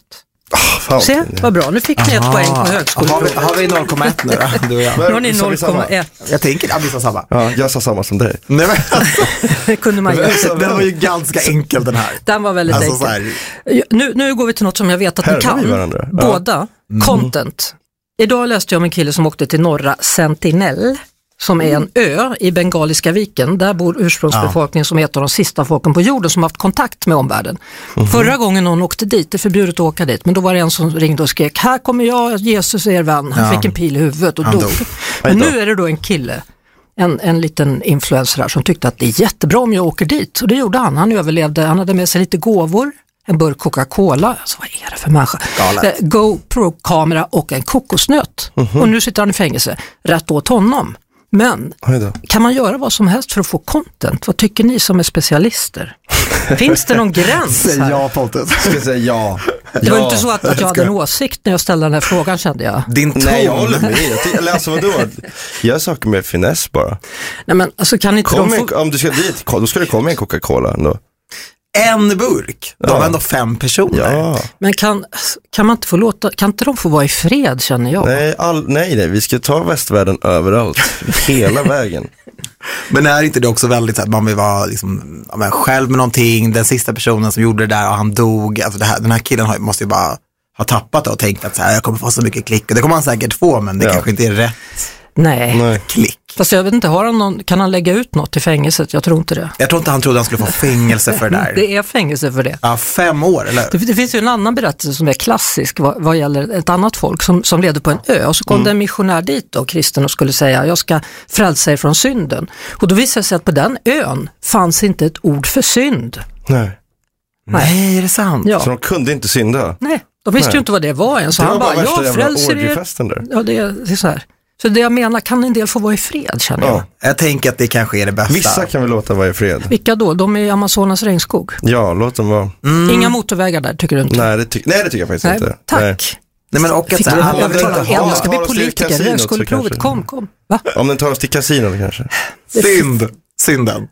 Se, vad bra. Nu fick ni ett poäng på högskolan. Har vi 0,1 nu då? Du och jag. Nu har ni 0,1. Jag tänker att vi sa samma. Ja, jag sa samma som dig. Nej, men Det kunde man göra. den var ju ganska enkel den här. Den var väldigt Alltså, enkel. Nu går vi till något som jag vet att ni Härmar vi kan. varandra? Båda. Content. Idag läste jag om en kille som åkte till norra Sentinel, som är en ö i Bengaliska viken. Där bor ursprungsbefolkningen som är ett av de sista folken på jorden som har haft kontakt med omvärlden. Förra gången någon åkte dit, det är förbjudet att åka dit, men då var det en som ringde och skrek: här kommer jag, Jesus är er vän. Han fick en pil i huvudet och dog. Men nu är det då en kille, en liten influencer här, som tyckte att det är jättebra om jag åker dit. Och det gjorde han. Han överlevde, han hade med sig lite gåvor, en burk Coca-Cola, alltså vad är det för människa? GoPro-kamera och en kokosnöt. Och nu sitter han i fängelse. Rätt åt honom. Men kan man göra vad som helst för att få content? Vad tycker ni som är specialister? Finns det någon gräns här? Säg ja, Pontus. Jag ska säga ja. Det var inte så att jag hade en åsikt när jag ställde den här frågan, kände jag. Din ton. Nej, jag håller med. Eller alltså vadå? Gör saker med finess bara. Nej, men alltså kan inte Om du ska dit, då ska det komma en Coca-Cola ändå. En burk. De har ändå 5 personer. Ja. Men kan man inte få kan inte de få vara i fred, känner jag? Nej, vi ska ta västvärlden överallt. Hela vägen. Men är inte det också väldigt så att man vill vara liksom, själv med någonting? Den sista personen som gjorde det där och han dog. Alltså den här killen måste ju bara ha tappat det och tänkt att så här, jag kommer få så mycket klick. Det kommer han säkert få, men det kanske inte är rätt. Nej. Klick. Fast jag vet inte, kan han lägga ut något i fängelset? Jag tror inte det. Jag tror inte han trodde han skulle få fängelse för det där. Det är fängelse för det. Ja, 5 år, eller? Det finns ju en annan berättelse som är klassisk vad gäller ett annat folk som levde på en ö. Och så kom det en missionär dit då, kristen, och skulle säga: jag ska frälsa er från synden. Och då visade det sig att på den ön fanns inte ett ord för synd. Nej, är det sant? Ja. Så de kunde inte synda? Nej, de visste ju inte vad det var än. Så han bara, jag frälser er. Ja, det är så här. Så det jag menar, kan en del få vara i fred, känner jag. Jag tänker att det kanske är det bästa. Vissa kan vi låta vara i fred. Vilka då? De är i Amazonas regnskog. Ja, låt dem vara. Inga motorvägar där, tycker du inte? Nej, det tycker jag faktiskt inte. Tack. Nej, men och att jag ska bli politiker, högskoleprovet, kom. Va? Om den tar oss till kasino kanske. Synden.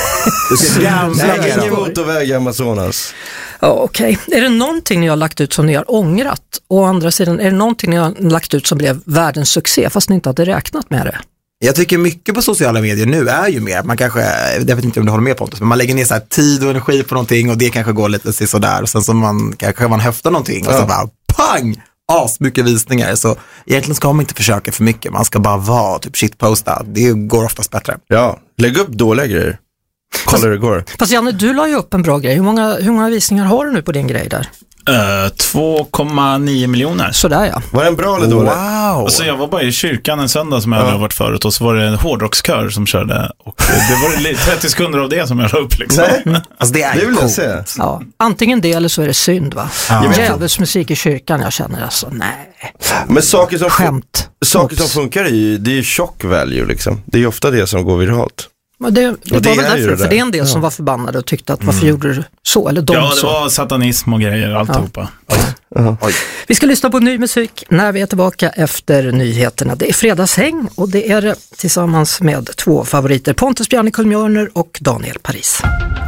Ingen motorväg i Amazonas. Ja, okej. Är det någonting ni har lagt ut som ni har ångrat? Och å andra sidan, är det någonting ni har lagt ut som blev världens succé fast ni inte hade räknat med det? Jag tycker mycket på sociala medier nu är ju mer, man kanske, jag vet inte om du håller med på det, men man lägger ner så här tid och energi på någonting och det kanske går lite sådär och sen så man höftar någonting och så bara pang! Mycket visningar, så egentligen ska man inte försöka för mycket, man ska bara vara typ shitposta, det går oftast bättre. Ja, lägg upp dåliga grejer. Kolla hur det går. Fast Janne, du la ju upp en bra grej. Hur många visningar har du nu på din grej där? 2,9 miljoner. Sådär ja. Var den bra eller dålig? Wow. Alltså jag var bara i kyrkan en söndag som jag hade varit förut och så var det en hårdrockskör som körde och det var 30 sekunder av det som jag la upp liksom. Nej, alltså det vill jag se. Ja, antingen det eller så är det synd, va? Ja. Djävulsmusik i kyrkan, jag känner alltså, nej. Men saker som funkar det är ju shock value liksom. Det är ju ofta det som går viralt. Men det var väl därför, för det är en del som var förbannade och tyckte att varför gjorde du så? Eller de det var satanism och grejer, alltihopa. Oj. Vi ska lyssna på ny musik när vi är tillbaka efter nyheterna. Det är fredagshäng och det är tillsammans med 2 favoriter, Pontus Bjarne Mjörner och Daniel Paris.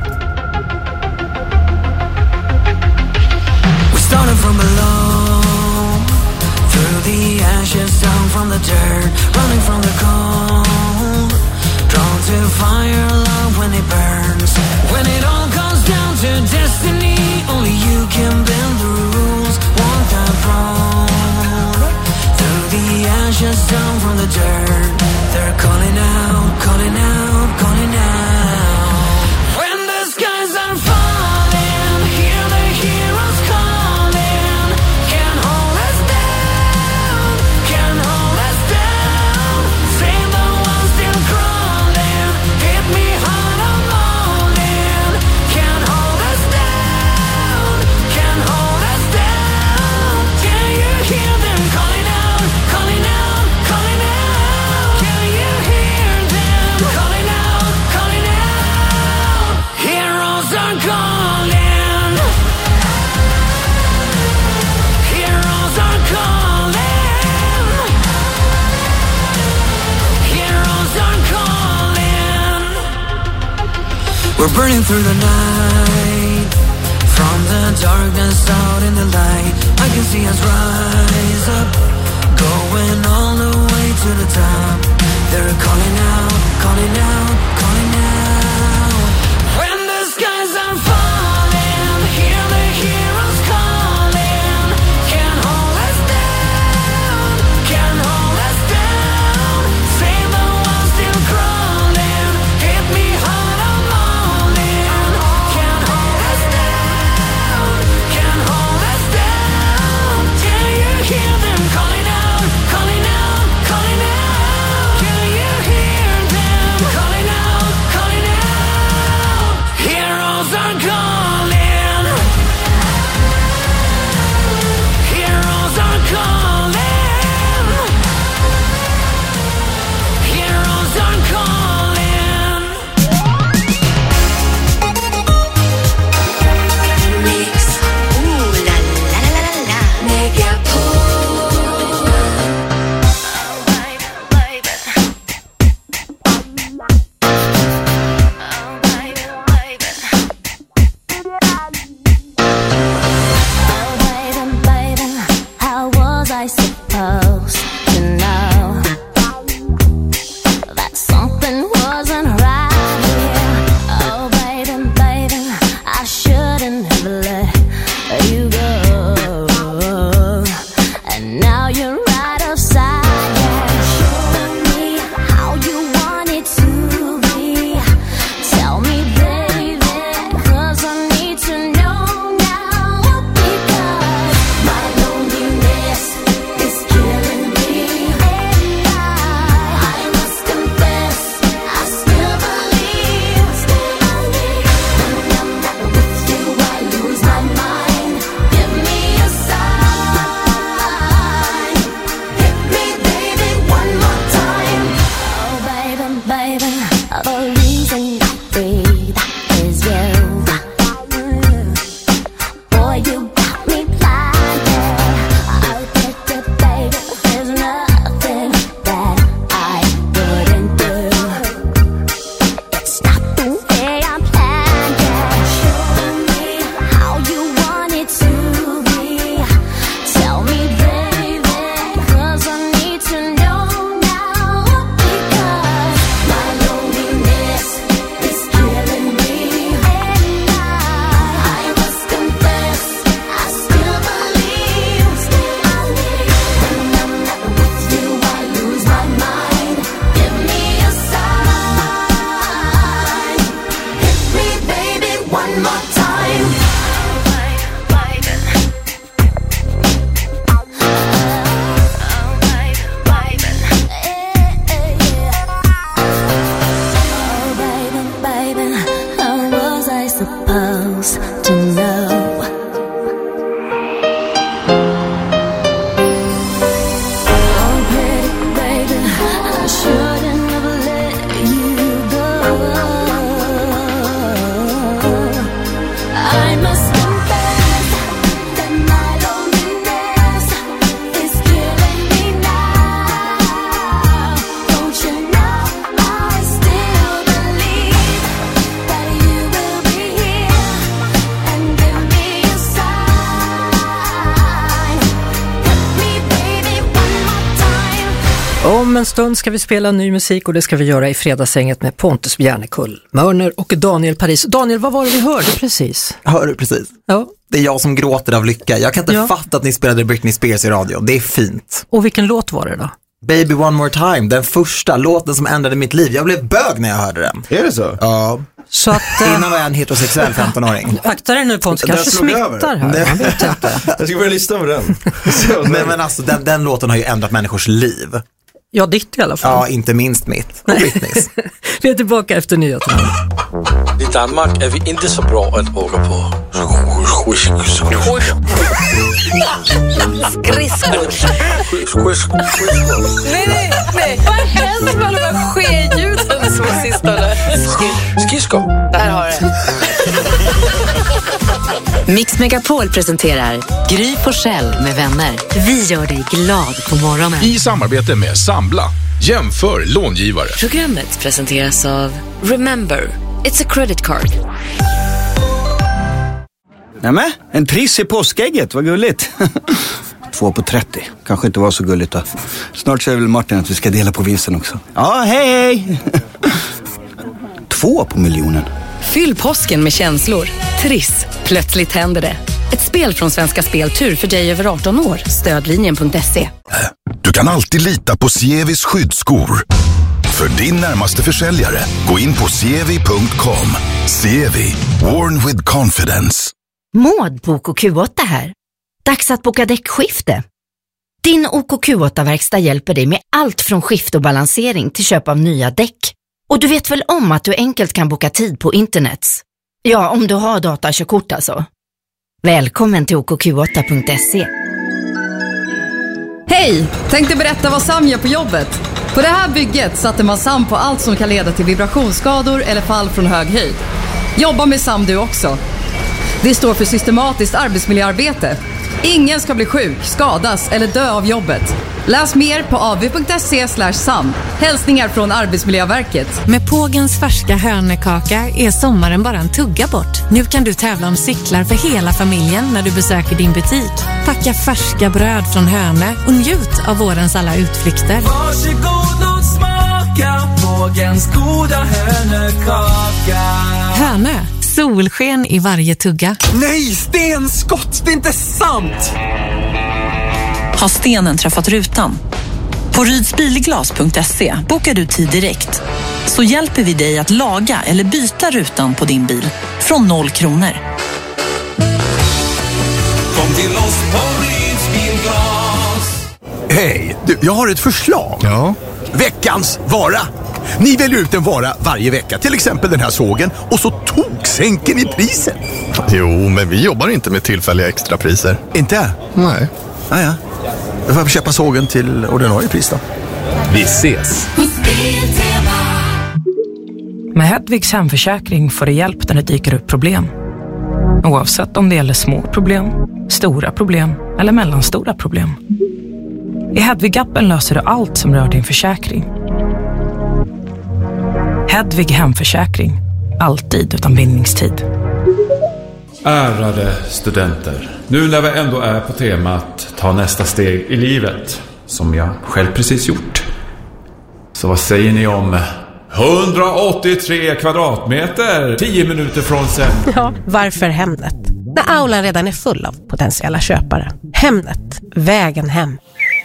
We started from below, through the ashes, down from the dirt, running from the cold. Drawn to fire, love when it burns. When it all comes down to destiny, only you can bend the rules. Walk that road. Through the ashes, down from the dirt. They're calling out, calling out, calling out. When the skies are falling, hear the heroes calling. Can't hold us down, can't hold us down. Save the ones still crawling. Hit me hard, I'm all in. Can't hold us down, can't hold us down. Can you hear them calling out, calling out, calling out? Can you hear them calling out, calling out? Heroes are calling. Heroes are calling. Heroes are calling. We're burning through the night, from the darkness out in the light. I can see us rise up, going all the way to the top. They're calling out, calling out, calling out. When the skies are falling, hear the heroes calling. Can't hold us down, can't hold us down. Save the ones still crawling. Hit me hard, I'm all in. Can't hold us down, can't hold us down. Can you hear them calling out, calling out, calling out? Can you hear them calling out, calling out? Heroes are calling. Heroes are calling. Heroes are calling. Mix. Ooh la la la la la. Megapol. How was I supposed to know that something wasn't right here? Oh, baby, baby, I shouldn't have let you go. And now you're right upside down. Show me how you want it to be. Tell me, baby, 'cause I need to know now. Because my loneliness is killing me. And I must confess, I still believe. When I'm not with you, I lose my mind. Give me a sign. Hit me, baby, one more time. Oh, baby, baby, the reason I breathe is you. Boy, you got me blinded. Oh, baby, there's nothing that I wouldn't do. It's not the way I planned it. Show me how you want it to be. Tell me, baby, 'cause I need to know now. Because my loneliness is killing me. And I must confess, I still believe. When I'm not with you, I lose my mind. Give me a sign. Hit me, baby, one more time. Oh, baby, baby, how was I supposed to know? Oh, pretty baby, I shouldn't have let you go. I must confess that my loneliness is killing me now. Don't you know I still believe that you will be here and give me a sign. Hit me, baby, one more time. Om en stund ska vi spela ny musik och det ska vi göra i fredagssänget med Pontus Bjärnekull, Mörner och Daniel Paris. Daniel, vad var det vi hörde precis? Hör du precis? Ja. Det är jag som gråter av lycka. Jag kan inte fatta att ni spelade Britney Spears i radio. Det är fint. Och vilken låt var det då? Baby One More Time, den första låten som ändrade mitt liv. Jag blev bög när jag hörde den. Är det så? Ja. Så att, innan var jag en heterosexuell 15-åring. Akta dig nu Pontus, kanske smittar här. Nej. Man vet inte. Jag ska börja lyssna på den. men alltså, den låten har ju ändrat människors liv. Ja, ditt i alla fall. Ja, inte minst mitt. Och Britneys. Vi är tillbaka efter nyheterna. I Danmark är vi inte så bra att åka på Nej. Vad har hänt med alla de här skeljuden som sistone? Skridskor. Där har det. Mix Megapol presenterar Gry Forssell med vänner. Vi gör dig glad på morgonen. I samarbete med Sambla. Jämför långivare. Programmet presenteras av Remember, it's a credit card. Nämen, en triss i påskägget, vad gulligt. 2 på 30, kanske inte var så gulligt då. Snart säger väl Martin att vi ska dela på vinsten också. Ja, hej! 2 på miljonen. Fyll påsken med känslor. Triss, plötsligt händer det. Ett spel från Svenska Spel Tur för dig över 18 år. Stödlinjen.se. Du kan alltid lita på Sievis skyddsskor. För din närmaste försäljare, gå in på sievi.com. Sievi, worn with confidence. Maud på OKQ8 här. Dags att boka däckskifte. Din OKQ8-verkstad hjälper dig med allt från skift och balansering till köp av nya däck. Och du vet väl om att du enkelt kan boka tid på internet? Ja, om du har datakörkort alltså. Välkommen till OKQ8.se. Hej! Tänkte berätta vad Sam gör på jobbet. På det här bygget satte man Sam på allt som kan leda till vibrationsskador eller fall från hög höjd. Jobba med Sam du också. Det står för systematiskt arbetsmiljöarbete. Ingen ska bli sjuk, skadas eller dö av jobbet. Läs mer på av.se/sam. Hälsningar från Arbetsmiljöverket. Med Pågens färska hörnekaka är sommaren bara en tugga bort. Nu kan du tävla om cyklar för hela familjen när du besöker din butik. Packa färska bröd från Hörne och njut av vårens alla utflykter. Varsågod och smaka Pågens goda hörnekaka. Hörne, solsken i varje tugga. Nej, stenskott! Det är inte sant! Har stenen träffat rutan? På rydsbilglas.se bokar du tid direkt. Så hjälper vi dig att laga eller byta rutan på din bil från 0 kronor. Kom till oss på Rydsbilglas. Hej, jag har ett förslag. Ja. Veckans vara. Ni väljer ut en vara varje vecka, till exempel den här sågen, och så sänker ni priset. Jo, men vi jobbar inte med tillfälliga extrapriser. Inte? Nej. Naja, då får jag köpa sågen till ordinarie pris då. Vi ses. Med Hedvigs hemförsäkring får du hjälp när det dyker upp problem. Oavsett om det gäller små problem, stora problem eller mellanstora problem. I Hedvig-appen löser du allt som rör din försäkring. Hedvig hemförsäkring. Alltid utan bindningstid. Ärade studenter. Nu när vi ändå är på temat ta nästa steg i livet, som jag själv precis gjort. Så vad säger ni om 183 kvadratmeter, 10 minuter från sen? Ja, varför Hemnet? När aulan redan är full av potentiella köpare. Hemnet, vägen hem.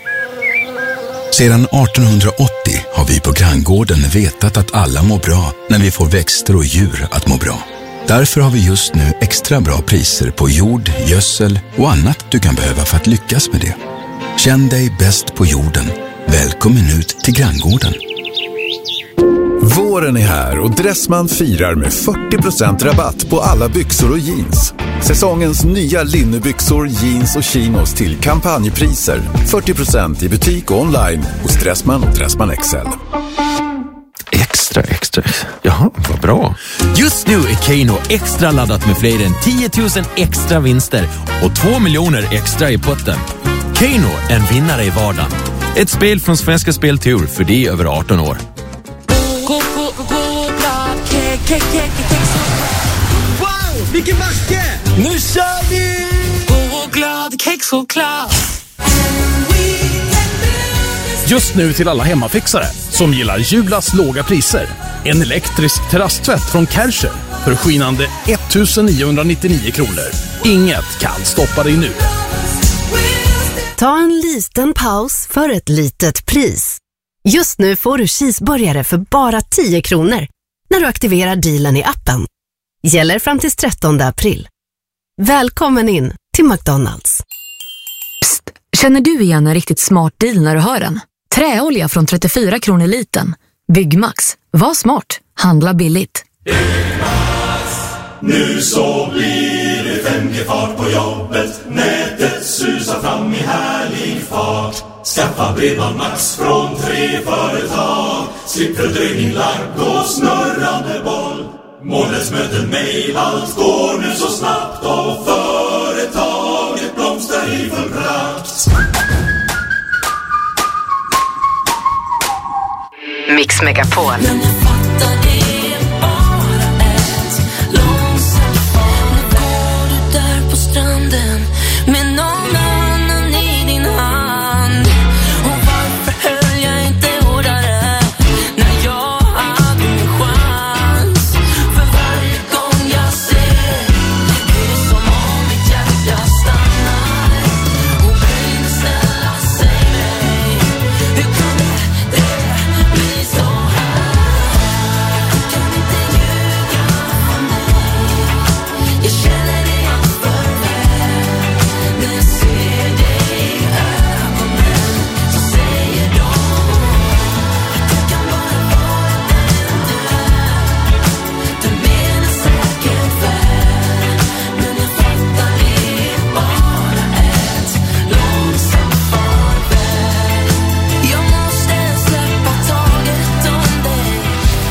Sedan 1880 har vi på Granngården vetat att alla mår bra när vi får växter och djur att må bra. Därför har vi just nu extra bra priser på jord, gödsel och annat du kan behöva för att lyckas med det. Känn dig bäst på jorden. Välkommen ut till Granngården. Våren är här och Dressman firar med 40% rabatt på alla byxor och jeans. Säsongens nya linnebyxor, jeans och chinos till kampanjpriser. 40% i butik och online hos Dressman och Dressman XL. Extra. Jaha, vad bra. Just nu är Keno extra laddat med fler än 10 000 extra vinster och 2 miljoner extra i potten. Keno, en vinnare i vardagen. Ett spel från Svenska Spel Tur för dig över 18 år. Wow, vilken backe! Nu kör vi! Glad kexchoklad. Just nu till alla hemmafixare som gillar Julas låga priser. En elektrisk terrasstvätt från Kärcher för skinande 1999 kronor. Inget kan stoppa dig nu. Ta en liten paus för ett litet pris. Just nu får du cheeseburgare för bara 10 kronor när du aktiverar dealen i appen. Gäller fram till 13 april. Välkommen in till McDonalds. Psst, känner du igen en riktigt smart deal när du hör den? Träolja från 34 kronor liten. Byggmax. Var smart. Handla billigt. Nu så blir det 5G-fart på jobbet. Nätet susar fram i härlig fart. Skaffa bredband Max från 3 företag. Slipp fördröjning, lagg och snurrande boll. Månadens möten, mejl, allt går nu så snabbt. Och företaget blomstrar i full prakt. Mix Megapol.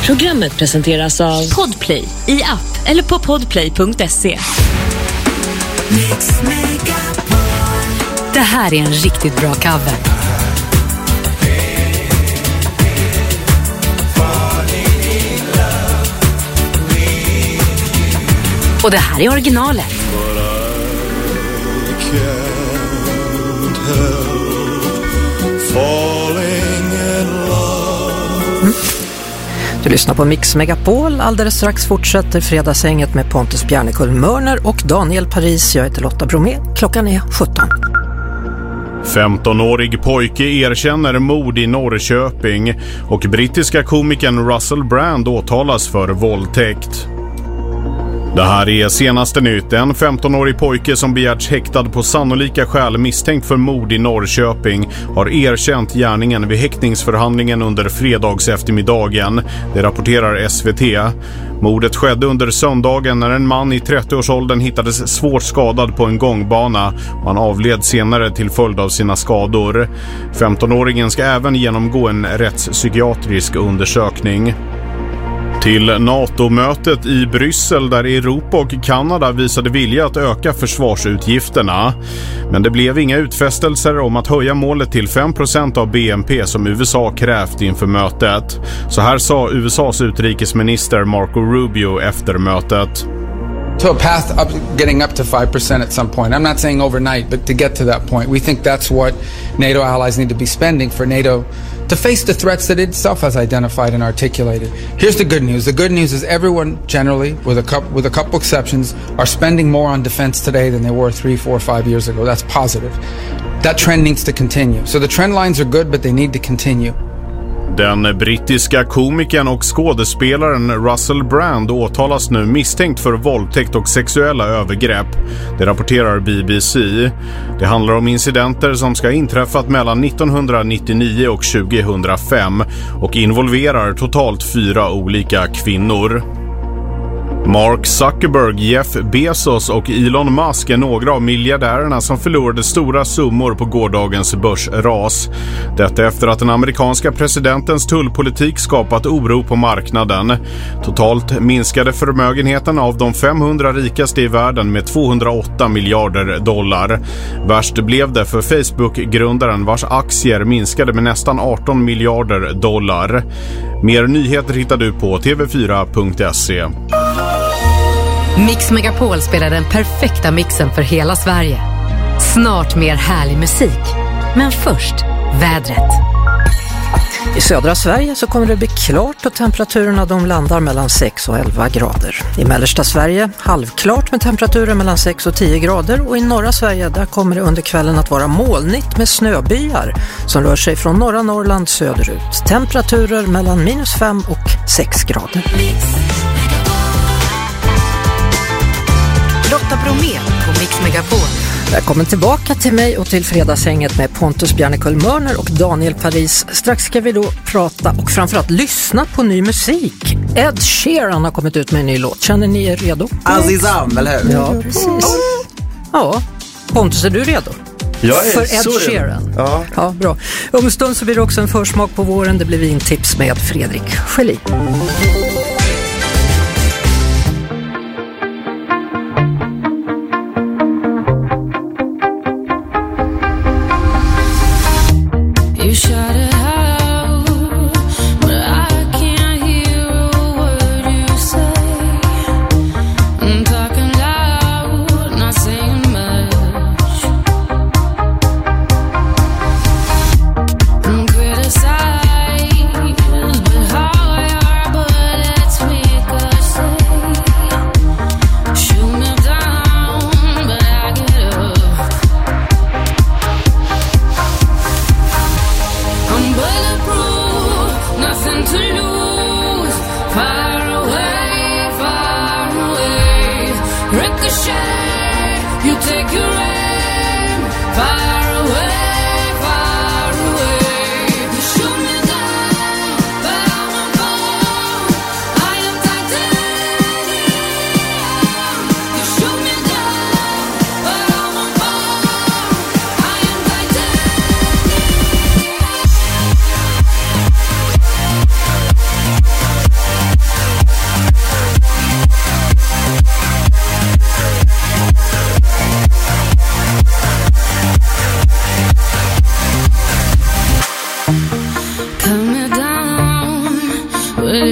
Programmet presenteras av Podplay i app eller på podplay.se. Det här är en riktigt bra cover. Och det här är originalet. Du lyssnar på Mix Megapol. Alldeles strax fortsätter Fredagshänget med Pontus Bjarnekull Mörner och Daniel Paris. Jag heter Lotta Bromé. Klockan är 17. 15-årig pojke erkänner mord i Norrköping och brittiska komikern Russell Brand åtalas för våldtäkt. Det här är senaste nytt. En 15-årig pojke som begärts häktad på sannolika skäl misstänkt för mord i Norrköping har erkänt gärningen vid häktningsförhandlingen under fredags eftermiddagen. Det rapporterar SVT. Mordet skedde under söndagen när en man i 30-årsåldern hittades svårt skadad på en gångbana och han avled senare till följd av sina skador. 15-åringen ska även genomgå en rättspsykiatrisk undersökning. Till NATO-mötet i Bryssel där Europa och Kanada visade vilja att öka försvarsutgifterna. Men det blev inga utfästelser om att höja målet till 5% av BNP som USA krävt inför mötet. Så här sa USAs utrikesminister Marco Rubio efter mötet. To a path up, getting up to 5% at some point. I'm not saying overnight, but to get to that point. We think that's what NATO allies need to be spending for NATO to face the threats that itself has identified and articulated. Here's the good news. The good news is everyone generally, with a couple exceptions, are spending more on defense today than they were 3, 4, 5 years ago. That's positive. That trend needs to continue. So the trend lines are good, but they need to continue. Den brittiska komikern och skådespelaren Russell Brand åtalas nu misstänkt för våldtäkt och sexuella övergrepp. Det rapporterar BBC. Det handlar om incidenter som ska ha inträffat mellan 1999 och 2005 och involverar totalt 4 olika kvinnor. Mark Zuckerberg, Jeff Bezos och Elon Musk är några av miljardärerna som förlorade stora summor på gårdagens börsras. Detta efter att den amerikanska presidentens tullpolitik skapat oro på marknaden. Totalt minskade förmögenheten av de 500 rikaste i världen med 208 miljarder dollar. Värst blev det för Facebook-grundaren vars aktier minskade med nästan 18 miljarder dollar. Mer nyheter hittar du på tv4.se. Mix Megapol spelar den perfekta mixen för hela Sverige. Snart mer härlig musik. Men först, vädret. I södra Sverige så kommer det bli klart och temperaturerna de landar mellan 6 och 11 grader. I mellersta Sverige halvklart med temperaturer mellan 6 och 10 grader och i norra Sverige där kommer det under kvällen att vara molnigt med snöbyar som rör sig från norra Norrland söderut. Temperaturer mellan -5 och 6 grader. Lotta Bromé på Mix Megapol. Välkommen tillbaka till mig och till Fredagshänget med Pontus Bjarnekull Mörner och Daniel Paris. Strax ska vi då prata och framförallt lyssna på ny musik. Ed Sheeran har kommit ut med en ny låt. Känner ni er redo? Azizam, eller hur? Ja, precis. Ja, Pontus, är du redo? Jag är för Ed så Sheeran. Ja. Ja, bra. Om en stund så blir det också en försmak på våren. Det blir vintips med Fredrik Schelin. Criticize, but how I are, but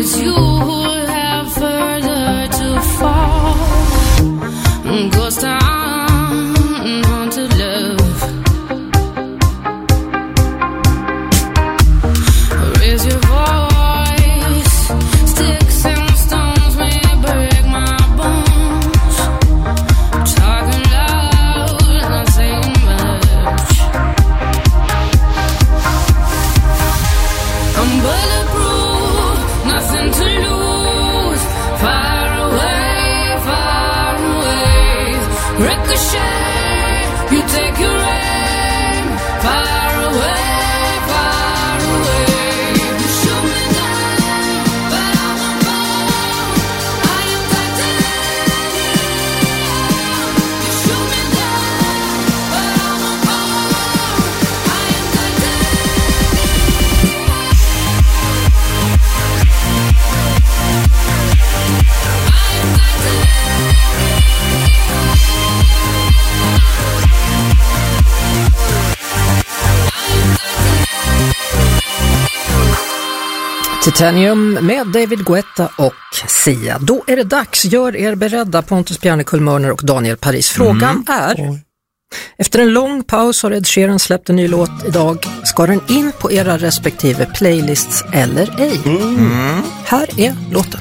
it's you who have further to fall. Ghost town, haunted love. Raise your voice, sticks and stones may break my bones. Talking loud, not saying much. I'm bulletproof, nothing to lose. Far away, far away. Ricochet, you take your aim. Far away, far away. You shoot me down, but I'm above. I am titanium. You shoot me down, but I'm above. I am Titanium med David Guetta och Sia. Då är det dags. Gör er beredda, Pontus Bjarne-Kullmörner och Daniel Paris. Frågan är, efter en lång paus har Ed Sheeran släppt en ny låt idag. Ska den in på era respektive playlists eller ej? Här är låten.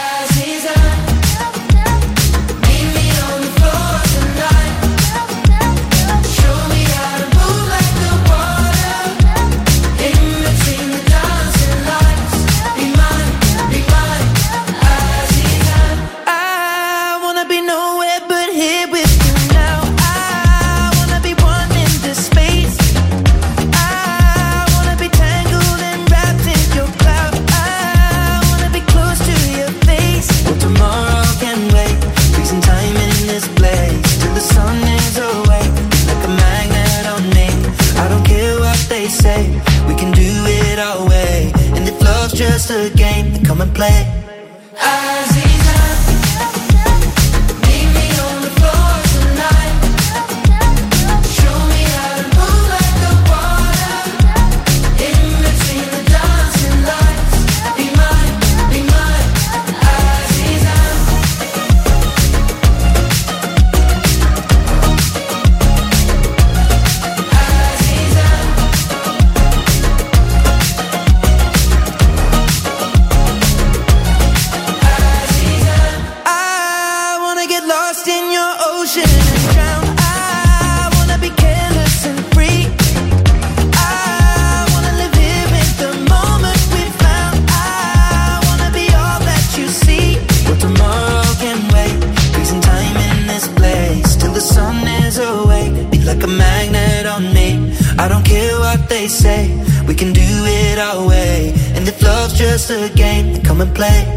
Just a game, come and play. Say we can do it our way, and if love's just a game, come and play.